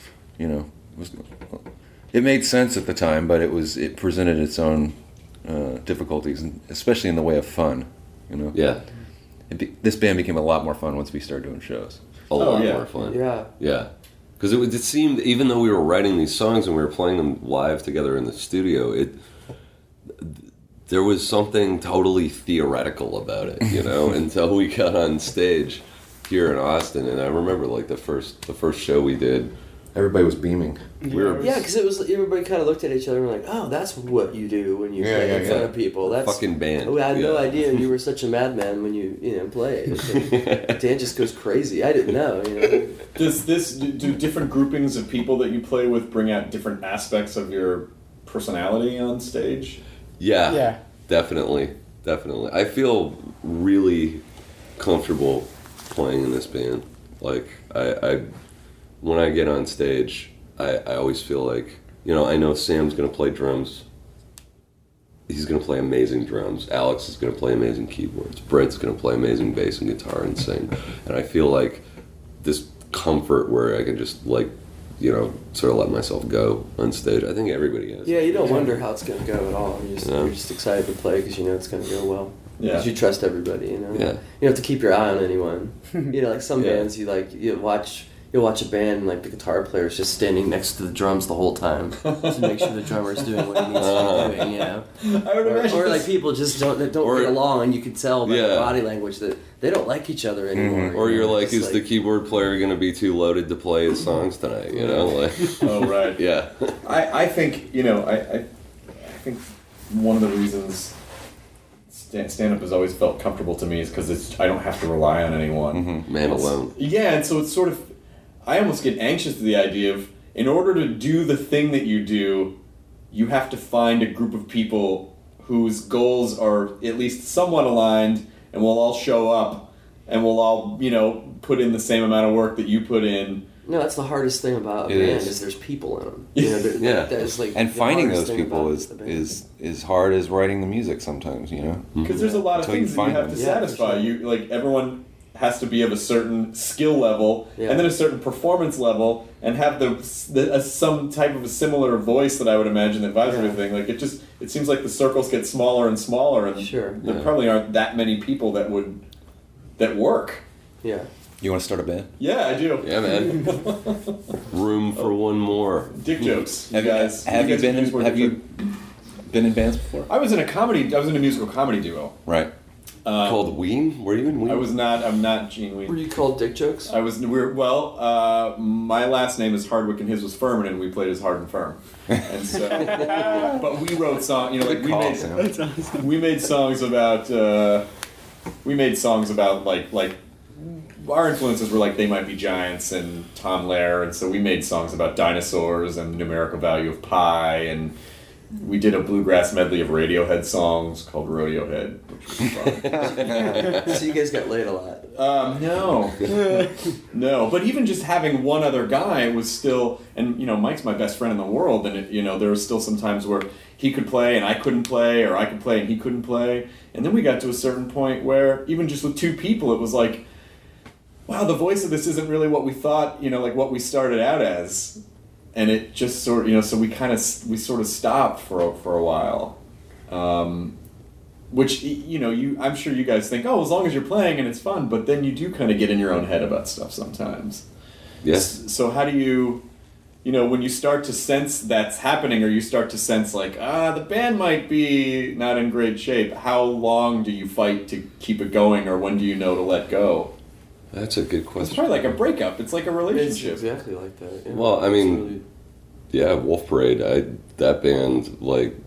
it made sense at the time, but it presented its own difficulties, and especially in the way of fun. Yeah. This band became a lot more fun once we started doing shows. A lot yeah. more fun. Yeah. Yeah. Because it seemed, even though we were writing these songs and we were playing them live together in the studio, there was something totally theoretical about it, until we got on stage here in Austin. And I remember the first show we did. Everybody was beaming. Yeah, because it was everybody kind of looked at each other and were like, "Oh, that's what you do when you play in front of people." That's fucking band. Oh, I had no Yeah. idea you were such a madman when you played. Dan just goes crazy. I didn't know. Do different groupings of people that you play with bring out different aspects of your personality on stage? Yeah. Definitely. I feel really comfortable playing in this band. I when I get on stage, I always feel like, I know Sam's going to play drums. He's going to play amazing drums. Alex is going to play amazing keyboards. Brent's going to play amazing bass and guitar and sing. And I feel like this comfort where I can just sort of let myself go on stage. I think everybody has. Yeah, you don't wonder how it's going to go at all. You're just excited to play because you know it's going to go well. Yeah. Because you trust everybody. Yeah. You don't have to keep your eye on anyone. Like some bands, you watch you'll watch a band and like the guitar player is just standing next to the drums the whole time to make sure the drummer's doing what he needs to be doing, you know. I would imagine Or like people just don't get along, and you can tell by their body language that they don't like each other anymore. Or you're like, just is the keyboard player going to be too loaded to play his songs tonight? You know, like. Oh right. Yeah. I think I think one of the reasons stand-up has always felt comfortable to me is because I don't have to rely on anyone. Man alone. Yeah, and so it's sort of, I almost get anxious to the idea of, in order to do the thing that you do, you have to find a group of people whose goals are at least somewhat aligned, and we'll all show up, and we'll all, put in the same amount of work that you put in. No, that's the hardest thing about a band is there's people in them. There's like and finding those people is hard as writing the music sometimes, Because there's a lot of things that you have to satisfy. You like everyone has to be of a certain skill level and then a certain performance level and have some type of a similar voice that I would imagine that vibes with everything. Like it seems like the circles get smaller and smaller, and there probably aren't that many people that work. Yeah. You want to start a band? Yeah, I do. Yeah, man. Room for one more. Dick jokes. Have you been in bands before? I was in a musical comedy duo. Right. Called Ween? Were you in Ween? I'm not Gene Ween. Were you called Dick Jokes? My last name is Hardwick and his was Furman, and we played as Hard and Firm. And so, but we wrote songs, we made songs about, like, our influences were like They Might Be Giants and Tom Lehrer, and so we made songs about dinosaurs and the numerical value of pi, and we did a bluegrass medley of Radiohead songs called Rodeo Head, which was fun. So you guys got laid a lot. No. But even just having one other guy was still, and Mike's my best friend in the world, and there was still some times where he could play and I couldn't play, or I could play and he couldn't play, and then we got to a certain point where even just with two people, it was like, wow, the voice of this isn't really what we thought, like what we started out as. And it just sort of, so we sort of stopped for a while. Which, I'm sure you guys think, oh, as long as you're playing and it's fun, but then you do kind of get in your own head about stuff sometimes. Yes. So how do you, when you start to sense that's happening, or you start to sense like, the band might be not in great shape, how long do you fight to keep it going, or when do you know to let go? That's a good question. It's probably like a breakup. It's like a relationship. It's exactly like that. Yeah. Well, I mean, Wolf Parade, that band, like,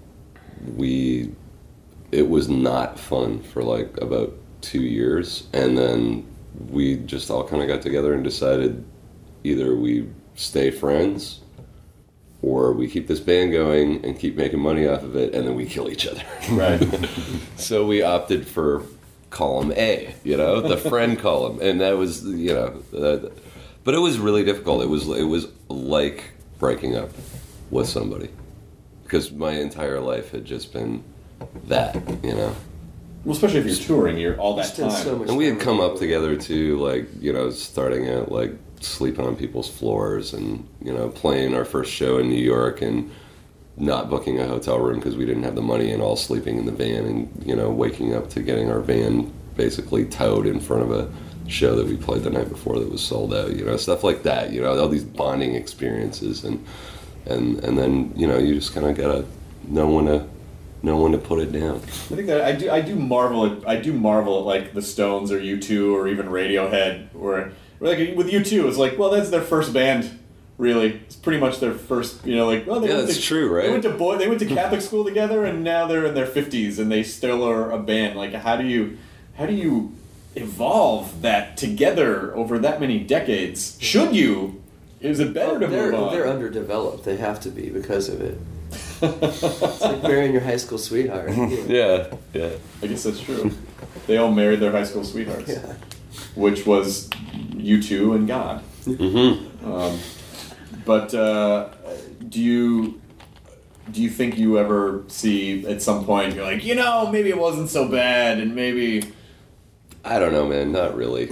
it was not fun for like about 2 years, and then we just all kind of got together and decided either we stay friends or we keep this band going and keep making money off of it, and then we kill each other. Right. So we opted for column A, the friend column, and that was, but it was really difficult. It was like breaking up with somebody, because my entire life had just been that, Well, especially if you're touring, you're all that time. So much and we had come up together too, like, starting out like sleeping on people's floors, and playing our first show in New York and not booking a hotel room because we didn't have the money, and all sleeping in the van, and waking up to getting our van basically towed in front of a show that we played the night before that was sold out, stuff like that, all these bonding experiences, and then you just kind of gotta know when to put it down. I think that I do marvel at like the Stones or U2 or even Radiohead, or like with U2 it's like, well, that's their first band. Really, it's pretty much their first. That's true, right? They went to Catholic school together, and now they're in their 50s, and they still are a band. Like, how do you evolve that together over that many decades? Should you? Is it better to move on? They're underdeveloped. They have to be because of it. It's like marrying your high school sweetheart. Yeah. I guess that's true. They all married their high school sweethearts, which was U2 and God. Mm-hmm. But do you think you ever see at some point you're like, maybe it wasn't so bad, and maybe... I don't know, man. Not really.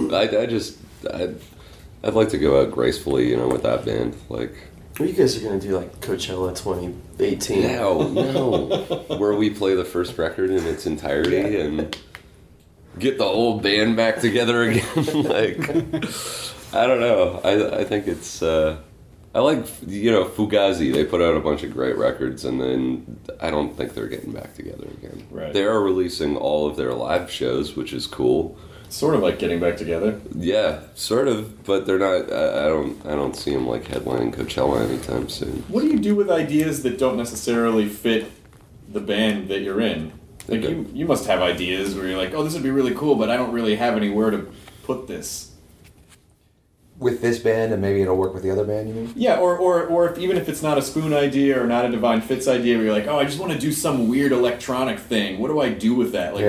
I'd like to go out gracefully, with that band. Like, well, you guys are gonna do like Coachella 2018. No. Where we play the first record in its entirety and get the old band back together again. Like, I don't know. I think it's. I like Fugazi. They put out a bunch of great records, and then I don't think they're getting back together again. Right. They are releasing all of their live shows, which is cool. Sort of like getting back together. Yeah, sort of, but they're not. I don't see them like headlining Coachella anytime soon. What do you do with ideas that don't necessarily fit the band that you're in? Like you must have ideas where you're like, oh, this would be really cool, but I don't really have anywhere to put this. With this band, and maybe it'll work with the other band, you mean? Yeah, or if, even if it's not a Spoon idea or not a Divine Fits idea, where you're like, oh, I just want to do some weird electronic thing. What do I do with that? Like,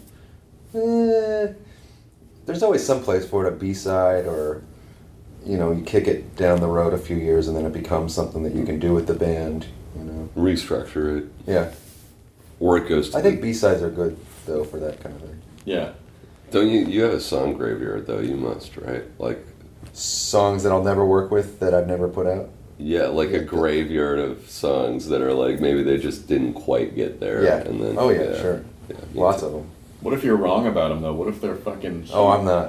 there's always some place for it, a B-side, or you kick it down the road a few years, and then it becomes something that you can do with the band. Restructure it. Yeah. Or it goes to. I think B-sides are good though for that kind of thing. Yeah. Don't you have a song graveyard though? You must, right? Like songs that I'll never work with that I've never put out. Yeah, like a graveyard of songs that are like maybe they just didn't quite get there. Yeah. And then, Sure. Yeah, lots of them. What if you're wrong about them though? What if they're fucking? Oh, I'm not.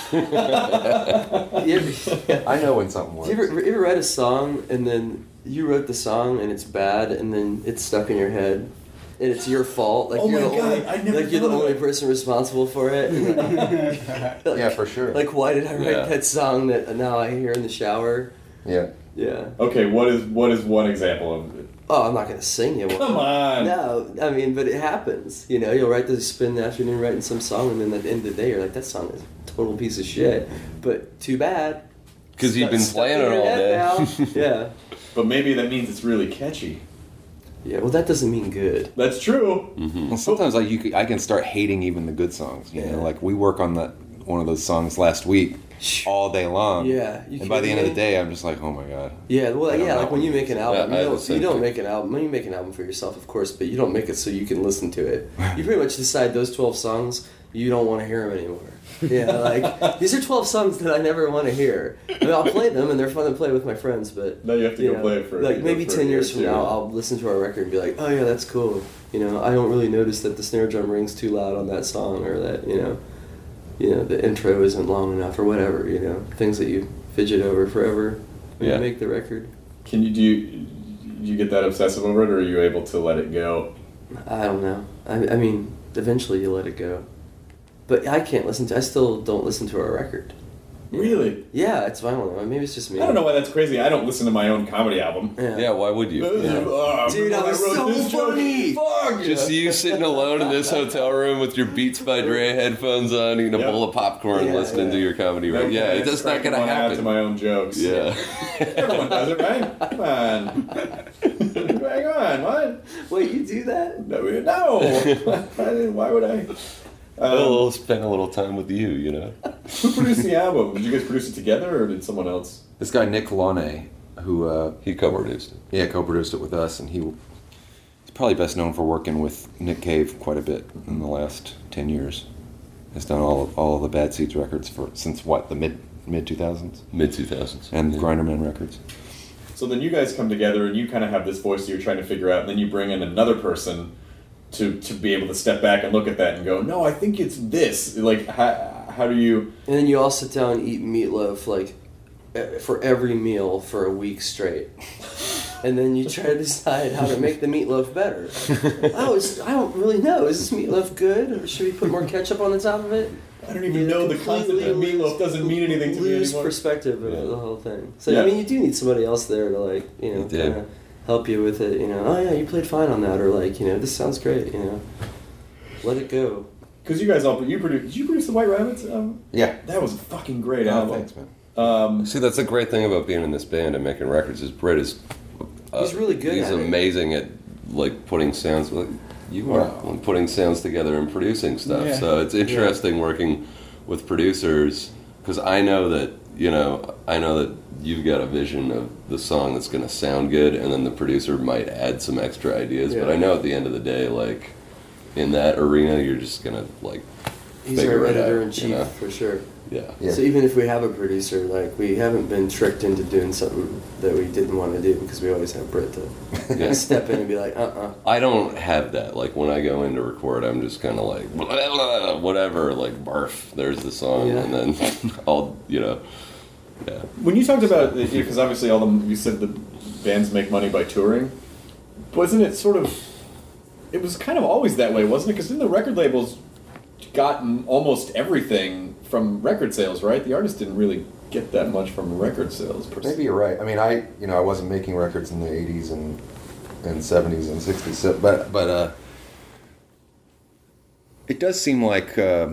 Yeah. I know when something works. Do you ever write a song and then you wrote the song and it's bad and then it's stuck in your head and it's your fault? Like Oh you're my the God, only, I never like you're the thought of only it. person responsible for it. And Yeah, for sure. Like, why did I write Yeah. that song that now I hear in the shower? Yeah. Yeah. Okay, what is one example of it? Oh, I'm not gonna sing it. Come on. No, I mean, but it happens. You'll write this, spend the afternoon writing some song, and then at the end of the day, you're like, that song is a total piece of shit. But too bad. because you've been Stuck playing in it your all head day. now. Yeah. But maybe that means it's really catchy. Yeah. Well, that doesn't mean good. That's true. Well, sometimes I can start hating even the good songs. Yeah. Like we work on one of those songs last week all day long. Yeah, And by the end of the day, I'm just like, oh my god. Yeah, well, I don't yeah, know like when you make an album, Yeah, I have the same you don't thing. make an album. When you make an album for yourself, of course, but you don't make it so you can listen to it. You pretty much decide those 12 songs you don't want to hear them anymore. Yeah, like these are 12 songs that I never want to hear. I mean, I'll play them and they're fun to play with my friends, but Now you have to go play it for like maybe for 10 a years year from or now, two. I'll listen to our record and be like, oh yeah, that's cool. I don't really notice that the snare drum rings too loud on that song, or that the intro isn't long enough, or whatever. Things that you fidget over forever when Yeah. you make the record. Can you do you get that obsessive over it, or are you able to let it go? I don't know. I mean, eventually you let it go. But I can't I still don't listen to our record. Really? Yeah, I don't know. Maybe it's just me. I don't know why that's crazy. I don't listen to my own comedy album. Yeah, why would you? Oh, Dude, that was I wrote so this joke. funny! Fuck! Just you sitting alone in this hotel room with your Beats by Dre headphones on, eating a Yep. bowl of popcorn, Yeah, listening to your comedy. No Right? Yeah, thanks, it's not cracking gonna one out to happen. my own jokes. Yeah. Everyone does it, right? Come on. Hang on, what? Wait, you do that? No. Why would I? We'll spend a little time with you, Who produced the album? Did you guys produce it together, or did someone else? This guy Nick Launay, who He co-produced it. co-produced it with us, and he's probably best known for working with Nick Cave quite a bit in the last 10 years. Has done all of the Bad Seeds records since the mid 2000s, Mid-2000s. and Grinderman records. So then you guys come together, and you kind of have this voice that you're trying to figure out, and then you bring in another person to be able to step back and look at that and go, no, I think it's this. Like, how do you... And then you all sit down and eat meatloaf, like, for every meal for a week straight. And then you try to decide how to make the meatloaf better. I don't really know. Is this meatloaf good? Or should we put more ketchup on the top of it? I don't even know the concept of meatloaf doesn't mean anything to me lose anymore. perspective of the whole thing. So, Yeah. I mean, you do need somebody else there to, like, You did. kind of help you with it, oh yeah, you played fine on that, or like, this sounds great, let it go. Because you guys did you produce the White Rabbits? Yeah. That was a fucking great Oh, album. thanks, man. See, that's the great thing about being in this band and making records is Britt is... He's really good He's at it. amazing at, like, putting sounds... Like, you are putting sounds together and producing stuff. Yeah. So it's interesting working with producers, because I know that you've got a vision of the song that's going to sound good, and then the producer might add some extra ideas. Yeah. But I know at the end of the day, like, in that arena, you're just going to, like, He's figure our it out, editor-in-chief, for sure. Yeah. Yeah. So even if we have a producer, like, we haven't been tricked into doing something that we didn't want to do, because we always have Britt to Yeah. step in and be like, I don't have that. Like, when I go in to record, I'm just kind of like, blah, blah, whatever, like, barf, there's the song, Yeah. and then I'll, Yeah. When you talked about, because obviously you said the bands make money by touring, wasn't it sort of, it was kind of always that way, wasn't it? Because then the record labels got almost everything from record sales, right? The artist didn't really get that much from record sales per se. Maybe you're right. I mean, I wasn't making records in the 80s and 70s and 60s, so, but it does seem like I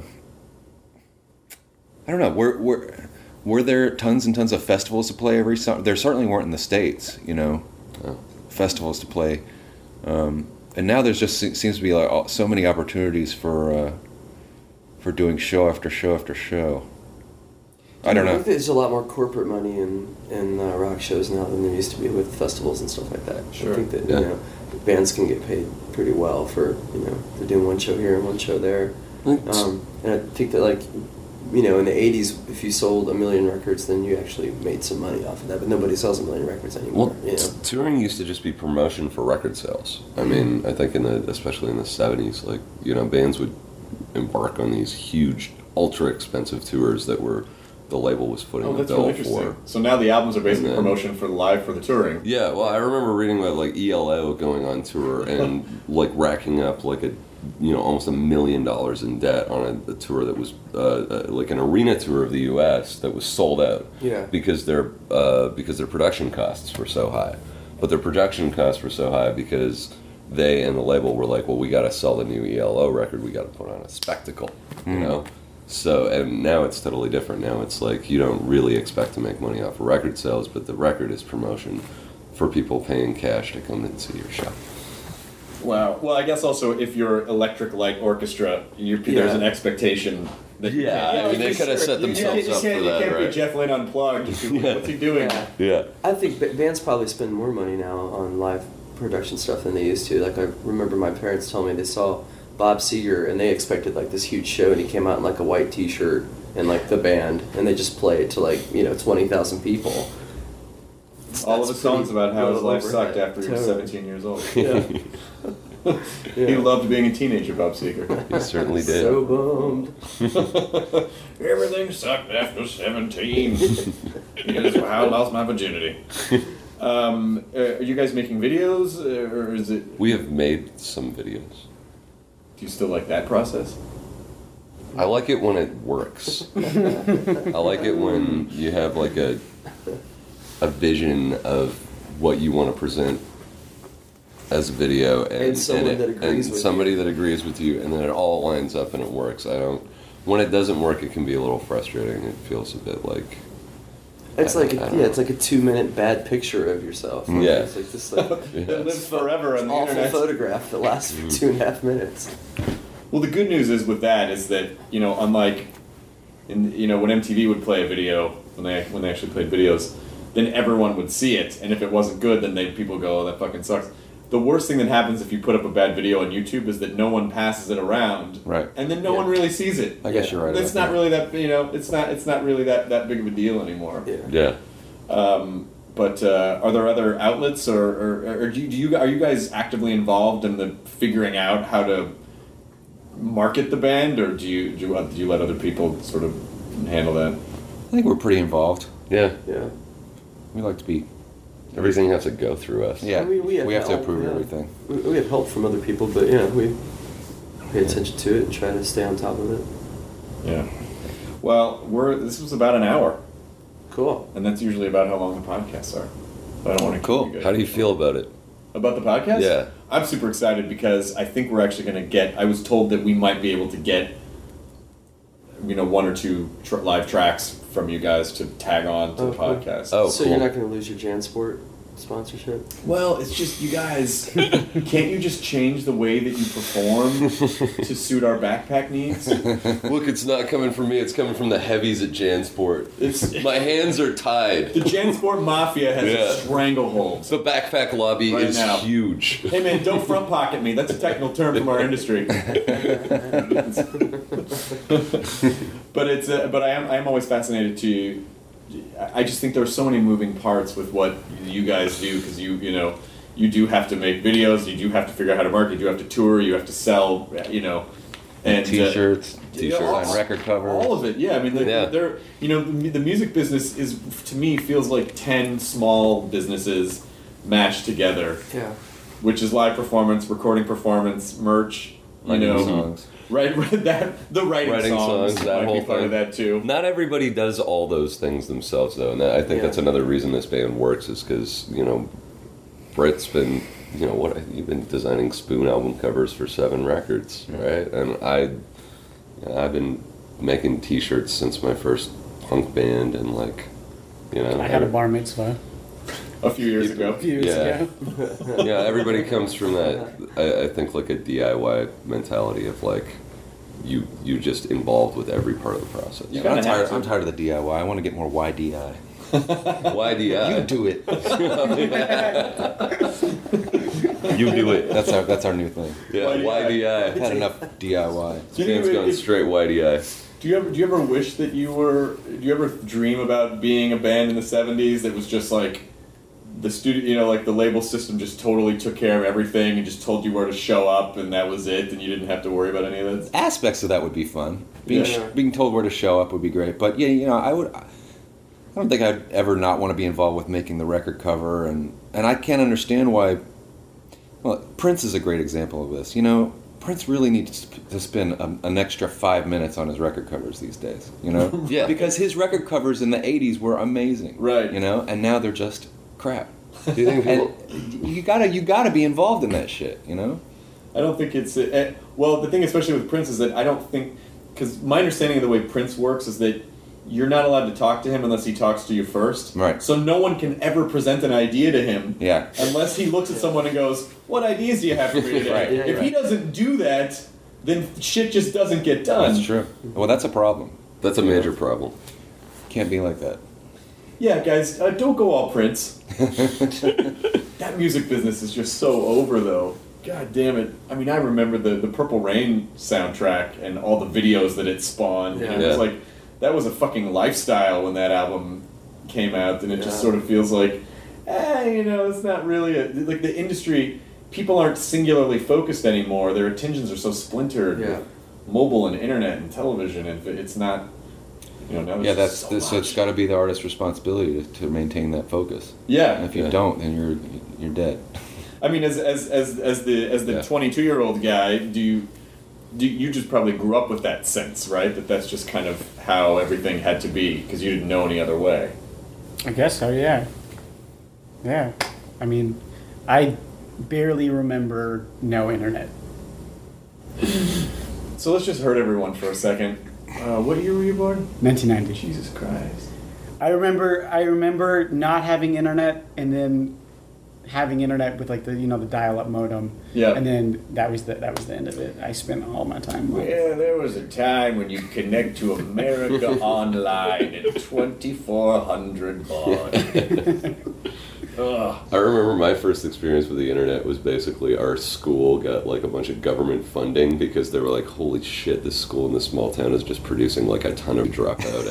don't know. Were there tons and tons of festivals to play every summer? There certainly weren't in the States, festivals to play, and now there's just seems to be like so many opportunities for doing show after show after show. I don't know. I think there's a lot more corporate money in rock shows now than there used to be with festivals and stuff like that. Sure. I think that bands can get paid pretty well for they're doing one show here and one show there. And I think that in the 80s, if you sold 1 million records, then you actually made some money off of that. But nobody sells 1 million records anymore. Well, touring used to just be promotion for record sales. I mean, I think especially in the 70s, bands would embark on these huge, ultra expensive tours that the label was footing the bill for. So now the albums are basically promotion for the touring. Yeah, well, I remember reading about ELO going on tour and racking up almost $1 million in debt on a tour that was an arena tour of the U.S. that was sold out. Yeah. Because their production costs were so high, but their production costs were so high because they and the label were like, well, we got to sell the new ELO record, we got to put on a spectacle, you know. So, and now it's totally different. Now it's you don't really expect to make money off of record sales, but the record is promotion for people paying cash to come and see your show. Wow. Well, I guess also if you're Electric Light Orchestra, there's an expectation that they could have set themselves up for that, You can't right? be Jeff Lynne Unplugged. What's he doing? Yeah. I think bands probably spend more money now on live production stuff than they used to. I remember my parents telling me they saw Bob Seger and they expected this huge show, and he came out in a white T-shirt and the band, and they just played to 20,000 people. All of his songs about how his life sucked after he was 17 years old. Yeah. He loved being a teenager, Bob Seger. He certainly did. So bummed. Everything sucked after 17. Here's how I lost my virginity. Are you guys making videos, or is it? We have made some videos. Do you still like that process? I like it when it works. I like it when you have a vision of what you want to present as a video, and someone that agrees with somebody you. that agrees with you, and then it all lines up and it works. When it doesn't work, it can be a little frustrating. It feels a bit like it's like a 2-minute bad picture of yourself. Yeah. It's this It lives forever on the awful internet. photograph that lasts for 2.5 minutes. Well, the good news is with that is that unlike when MTV would play a video when they actually played videos, then everyone would see it, and if it wasn't good, then people go, "Oh, that fucking sucks." The worst thing that happens if you put up a bad video on YouTube is that no one passes it around, right? And then no one really sees it. I guess you're right. It's not really that it's not really that big of a deal anymore. Yeah. But are there other outlets, or are you guys actively involved in the figuring out how to market the band, or do you let other people sort of handle that? I think we're pretty involved. Yeah. We like to be. Everything has to go through us. Yeah, I mean, we have to help, approve everything. We have help from other people, but we pay attention to it and try to stay on top of it. Yeah. Well, this was about an hour. Cool. And that's usually about how long the podcasts are. But I don't want to keep you guys. How do you feel about it? About the podcast? Yeah. I'm super excited because I think we're actually going to get... I was told that we might be able to get 1 or 2 live tracks from you guys to tag on to the podcast. Oh, so cool. You're not going to lose your JanSport sponsorship? Well, it's just, you guys, can't you just change the way that you perform to suit our backpack needs? Look, it's not coming from me, it's coming from the heavies at JanSport. My hands are tied. The JanSport Mafia has a stranglehold. The backpack lobby Right is now. huge. Hey man, don't front pocket me. That's a technical term from our industry. But I am always fascinated to. I just think there are so many moving parts with what you guys do, because you do have to make videos, you do have to figure out how to market, you have to tour, you have to sell, and T-shirts, T-shirts. sign record covers. all of it. Yeah, I mean, Yeah. they're the music business is, to me, feels like 10 small businesses mashed together, Yeah. which is live performance, recording performance, merch, Writing songs. right? The writing songs that might whole be part thing. of that too. Not everybody does all those things themselves, though, and I think Yeah. that's another reason this band works is because Britt's been you've been designing Spoon album covers for 7 records, right? And I've been making T-shirts since my first punk band, and I had a bar mitzvah A few years ago. a few years Yeah. ago. Yeah, everybody comes from that. I think like a DIY mentality of like you just involved with every part of the process. You I'm kinda have tired. to. I'm tired of the DIY. I want to get more YDI. YDI. You do it. You do it. That's our new thing. Yeah, YDI. I've had enough DIY. Do you Band's think gone straight YDI. Do you ever wish that you were? Do you ever dream about being a band in the '70s that was just like the studio? Like the label system just totally took care of everything and just told you where to show up, and that was it, and you didn't have to worry about any of that. Aspects of that would be fun. Yeah. Being told where to show up would be great. But yeah, I don't think I'd ever not want to be involved with making the record cover, and I can't understand why. Well, Prince is a great example of this. Prince really needs to spend an extra 5 minutes on his record covers these days. Yeah. Because his record covers in the '80s were amazing. Right. And now they're just crap. Do you think people? And you gotta be involved in that shit. I don't think it's well. The thing, especially with Prince, is that I don't think, because my understanding of the way Prince works is that you're not allowed to talk to him unless he talks to you first. Right. So no one can ever present an idea to him. Yeah. Unless he looks at someone and goes, "What ideas do you have for me today?" Right. If he doesn't do that, then shit just doesn't get done. That's true. Well, that's a problem. That's a major problem. Can't be like that. Yeah, guys, don't go all Prince. That music business is just so over, though. God damn it. I mean, I remember the Purple Rain soundtrack and all the videos that it spawned. Yeah. And it was Yeah. like, that was a fucking lifestyle when that album came out, and it just Yeah. sort of feels like, it's not really like the industry, people aren't singularly focused anymore. Their attentions are so splintered Yeah. with mobile and internet and television, and it's not, now there's Yeah, so so it's much. got to be the artist's responsibility to maintain that focus. Yeah. And if you Yeah. don't, then you're dead. I mean, as the Yeah. 22-year-old guy, do you just probably grew up with that sense, right? That's just kind of how everything had to be because you didn't know any other way. I guess so, yeah. Yeah. I mean, I barely remember no internet. So let's just hurt everyone for a second. What year were you born? 1990. Jesus Christ. I remember not having internet and then having internet with like the dial-up modem. Yeah. And then that was the end of it. I spent all my time on it. Yeah, there was a time when you connect to America Online at 2400 baud. Ugh. I remember my first experience with the internet was basically our school got like a bunch of government funding because they were like, holy shit, this school in this small town is just producing like a ton of dropout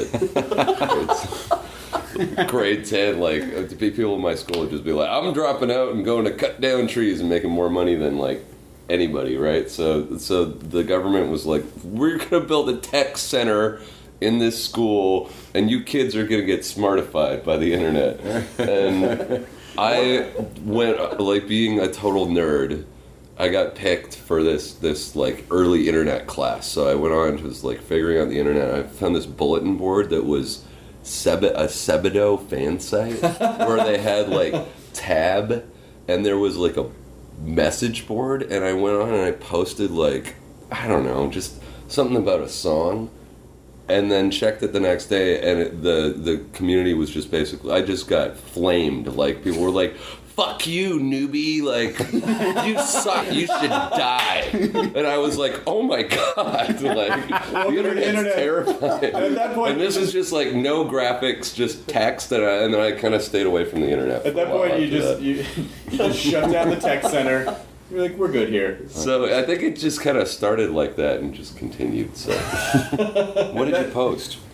at grade 10. Like people in my school would just be like, I'm dropping out and going to cut down trees and making more money than like anybody, right? So the government was like, we're gonna build a tech center in this school, and you kids are gonna get smartified by the internet. And I went, like, being a total nerd, I got picked for this like early internet class. So I went on to was like figuring out the internet. I found this bulletin board that was a Sebadoh fan site where they had like Tab, and there was like a message board, and I went on and I posted like, I don't know, just something about a song. And then checked it the next day, and the community was just basically, I just got flamed. Like, people were like, fuck you, newbie. Like, you suck. You should die. And I was like, oh my God. Like, the internet's terrifying. And at that point, and this is just like no graphics, just text. And then I kind of stayed away from the internet. At that point, you just shut down the tech center. You're like, we're good here. So I think it just kind of started like that and just continued. So What did you post?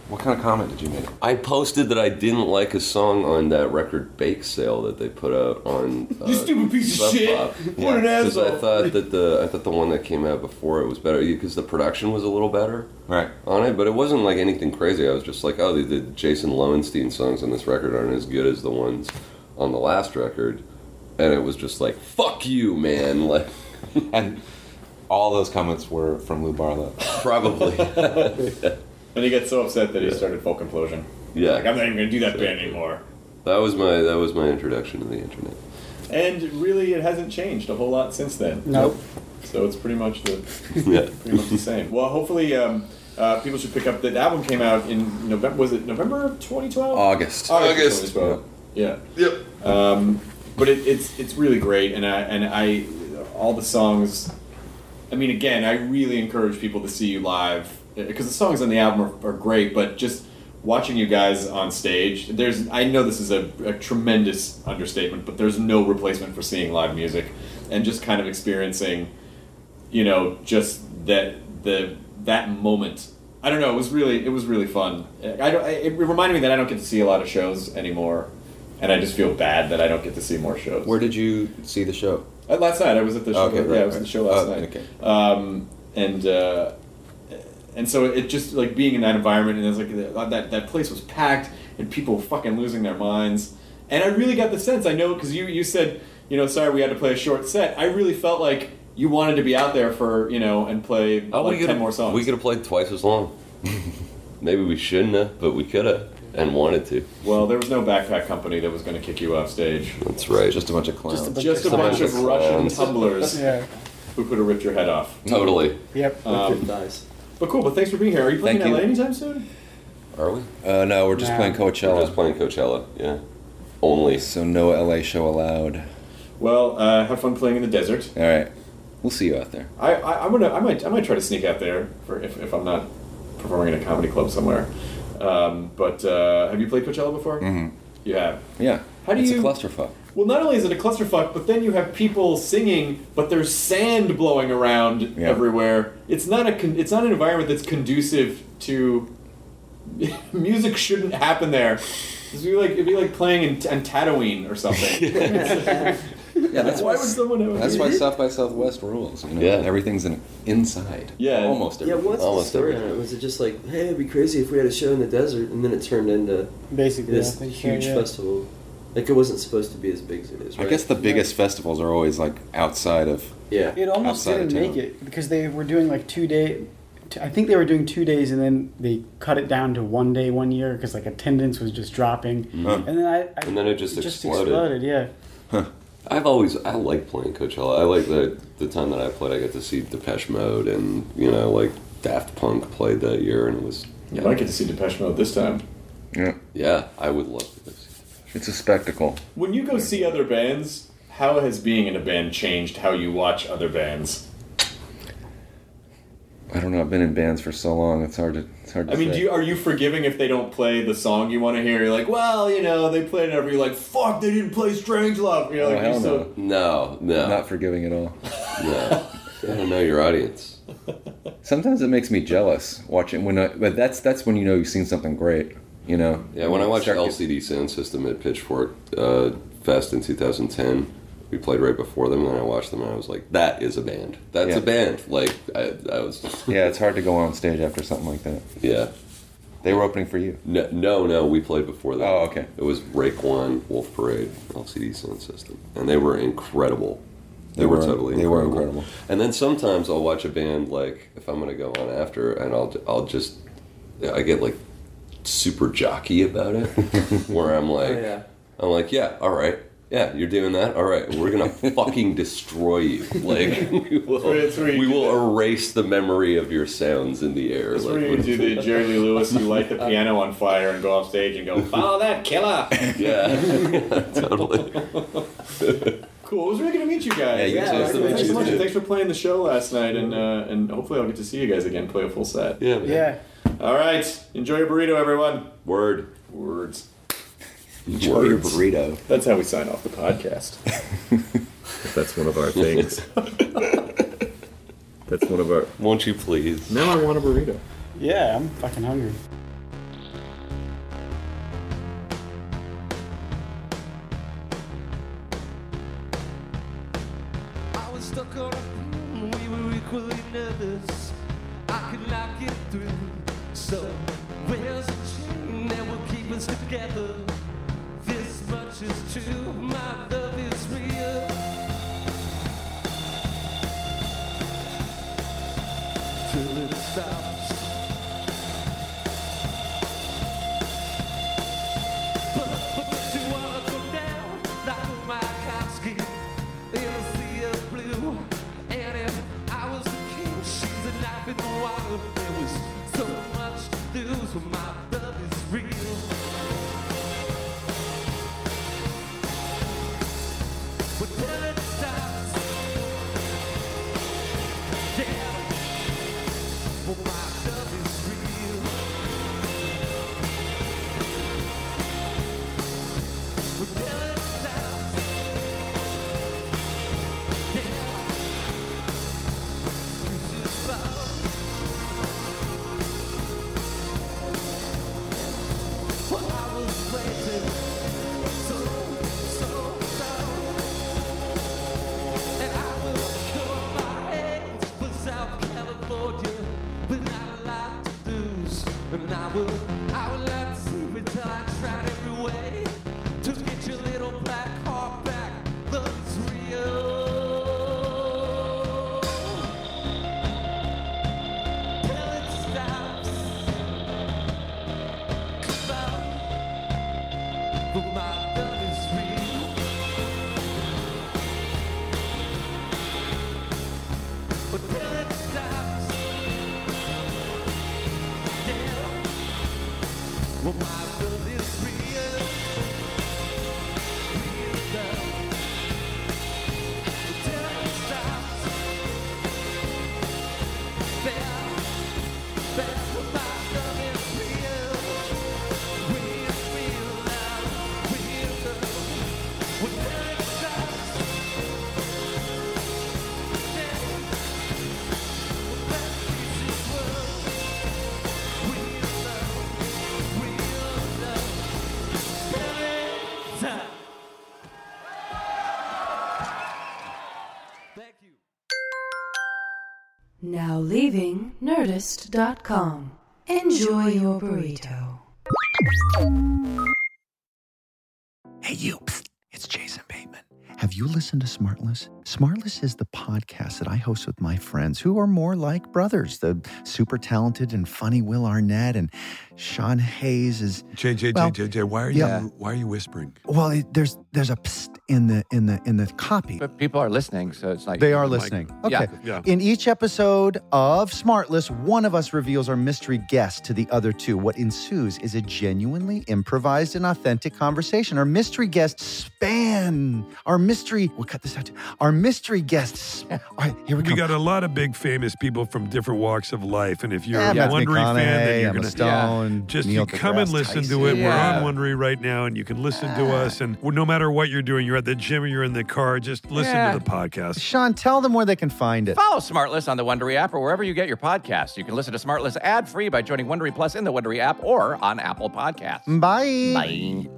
What kind of comment did you make? I posted that I didn't like a song on that record bake sale that they put out on. You stupid piece of Sub shit! Pop. What an Because asshole! I thought the one that came out before it was better because the production was a little better Right. on it, but it wasn't like anything crazy. I was just like, oh, the Jason Lowenstein songs on this record aren't as good as the ones on the last record, and it was just like, fuck you, man. Like, And all those comments were from Lou Barlow. probably. And he got so upset that he started Folk Implosion. Yeah. Like, I'm not even going to do that band anymore. That was my introduction to the internet. And really, it hasn't changed a whole lot since then. Nope. So it's pretty much the Yeah. same. Well, hopefully, people should pick up. The album came out in November. Was it November of 2012? August. August. 2012. Yeah. Yep. But it's really great, and I all the songs. I mean, again, I really encourage people to see you live because the songs on the album are great, but just watching you guys on stage, I know this is a tremendous understatement, but there's no replacement for seeing live music and just kind of experiencing, just that moment. I don't know. It was really fun. It reminded me that I don't get to see a lot of shows anymore, and I just feel bad that I don't get to see more shows. Where did you see the show? Last night I was at the show. Okay, right, I was at the show last night. Okay. And so it just like being in that environment, and it's like that place was packed and people fucking losing their minds. And I really got the sense, I know, because you said, sorry we had to play a short set. I really felt like you wanted to be out there for, and play 10 more songs. We could have played twice as long. Maybe we shouldn't have, but we could have and wanted to. Well, there was no backpack company that was going to kick you off stage. That's right. Just a bunch of clowns. Just a bunch of Russian clowns. tumblers Yeah. who could have ripped your head off. Totally. Yep. Nice. But cool, but thanks for being here. Are you playing Thank in LA you. anytime soon? Are we? No, we're just Nah. playing We're Coachella. just playing Coachella, yeah. Only. So no LA show allowed. Well, have fun playing in the desert. All right. We'll see you out there. I might try to sneak out there for if I'm not performing in a comedy club somewhere. But have you played Coachella before? Mm-hmm. You have. Yeah. How do it's you- a clusterfuck. Well, not only is it a clusterfuck, but then you have people singing, but there's sand blowing around Yeah. everywhere. It's not it's not an environment that's conducive to music. Shouldn't happen there. It'd be like playing in Tatooine or something. Yeah, that's Why would someone have? That's why South by Southwest rules. Yeah. Everything's inside. Yeah. Almost Yeah, everything. what's the Almost story on everything. it? Was it just like, hey, it'd be crazy if we had a show in the desert, and then it turned into Basically, this I think so, huge yeah. festival? Like, it wasn't supposed to be as big as it is, I right? guess the biggest festivals are always like outside of. Yeah. It almost Outside of didn't make town. it because they were doing like 2 day. I think they were doing 2 days and then they cut it down to 1 day 1 year because like attendance was just dropping. Huh. And then And then it just exploded. Yeah. I like playing Coachella. I like the time that I played. I got to see Depeche Mode and like Daft Punk played that year, and it was You might get to see Depeche Mode this time. Yeah. I would love to go see. It's a spectacle. When you go see other bands, how has being in a band changed how you watch other bands? I don't know. I've been in bands for so long. It's hard to. I mean, say. are you forgiving if they don't play the song you want to hear? You're like, well, they played it every. You're like, fuck, they didn't play Strangelove. Oh, Like, hell you're no. No. Not forgiving at all. No. You gotta know your audience. Sometimes it makes me jealous watching but that's when you've seen something great. Yeah, when I watched Start get- LCD Sound System at Pitchfork Fest in 2010, we played right before them, and I watched them, and I was like, that is a band. That's Yeah. a band. Like, I was... Yeah, it's hard to go on stage after something like that. Yeah. They were opening for you. No, we played before that. Oh, okay. It was Raekwon, Wolf Parade, LCD Sound System, and they were incredible. They were totally they incredible. were incredible. And then sometimes I'll watch a band, like, if I'm going to go on after, and I get, like, super jockey about it, where I'm like, yeah, all right. Yeah, you're doing that? All right, we're going to fucking destroy you. Like, we will erase the memory of your sounds in the air. That's Like, where you do the Jerry Lee Lewis, you light the piano on fire and go off stage and go, follow that killer! Yeah, totally. Cool, it was really good to meet you guys. Yeah, you too. Thanks so much. Thanks for playing the show last night, and hopefully I'll get to see you guys again play a full set. Yeah, man. Yeah. All right, enjoy your burrito, everyone. Word. Words. Enjoy your burrito. That's how we sign off the podcast. If that's one of our things. That's one of our... Won't you please? Now I want a burrito. Yeah, I'm fucking hungry. stuck on a phone, we were equally nervous. I could not get through. So where's the chain that will keep us together? This much is true, my love is real. Till it stops. But you wanna go down like my Kowski in a sea of blue. And if I was the king, she's a knife in the water. There was so much to lose when my love is real. But till it stops, yeah. Well, my love is real. But till it stops, yeah. This is love. Well, I was waiting so long. And I will cover my head for South California, but not a lot to lose. And I will let see until I tried every way to get your little black heart back. Love is real. Till it stops. But my love is real. But till it stops, yeah. Well, my love is real, real love. But till it stops, yeah, my love is real, real love, real love. Well, till it stops, yeah. Thank you. Now leaving Nerdist.com. Enjoy your burrito. Hey, you. Psst. It's Jason Bateman. Have you listened to Smartless? Smartless is the podcast that I host with my friends who are more like brothers. The super talented and funny Will Arnett and Sean Hayes is... JJ, why are you whispering? Well, there's a psst in the copy. But people are listening, so it's like... They are listening. Okay. Yeah. In each episode of Smartless, one of us reveals our mystery guest to the other two. What ensues is a genuinely improvised and authentic conversation. Our mystery guests span... We'll cut this out too. Our mystery guests... All right, here we go. We got a lot of big famous people from different walks of life, and if you're a Matthew Wondery fan, then you're Emma going to... Stone, Just Neil you come and deGrasse listen Tyson. to it. Yeah. We're on Wondery right now, and you can listen to us. And no matter what you're doing, you're at the gym or you're in the car, just listen to the podcast. Sean, tell them where they can find it. Follow Smartless on the Wondery app or wherever you get your podcasts. You can listen to Smartless ad-free by joining Wondery Plus in the Wondery app or on Apple Podcasts. Bye. Bye.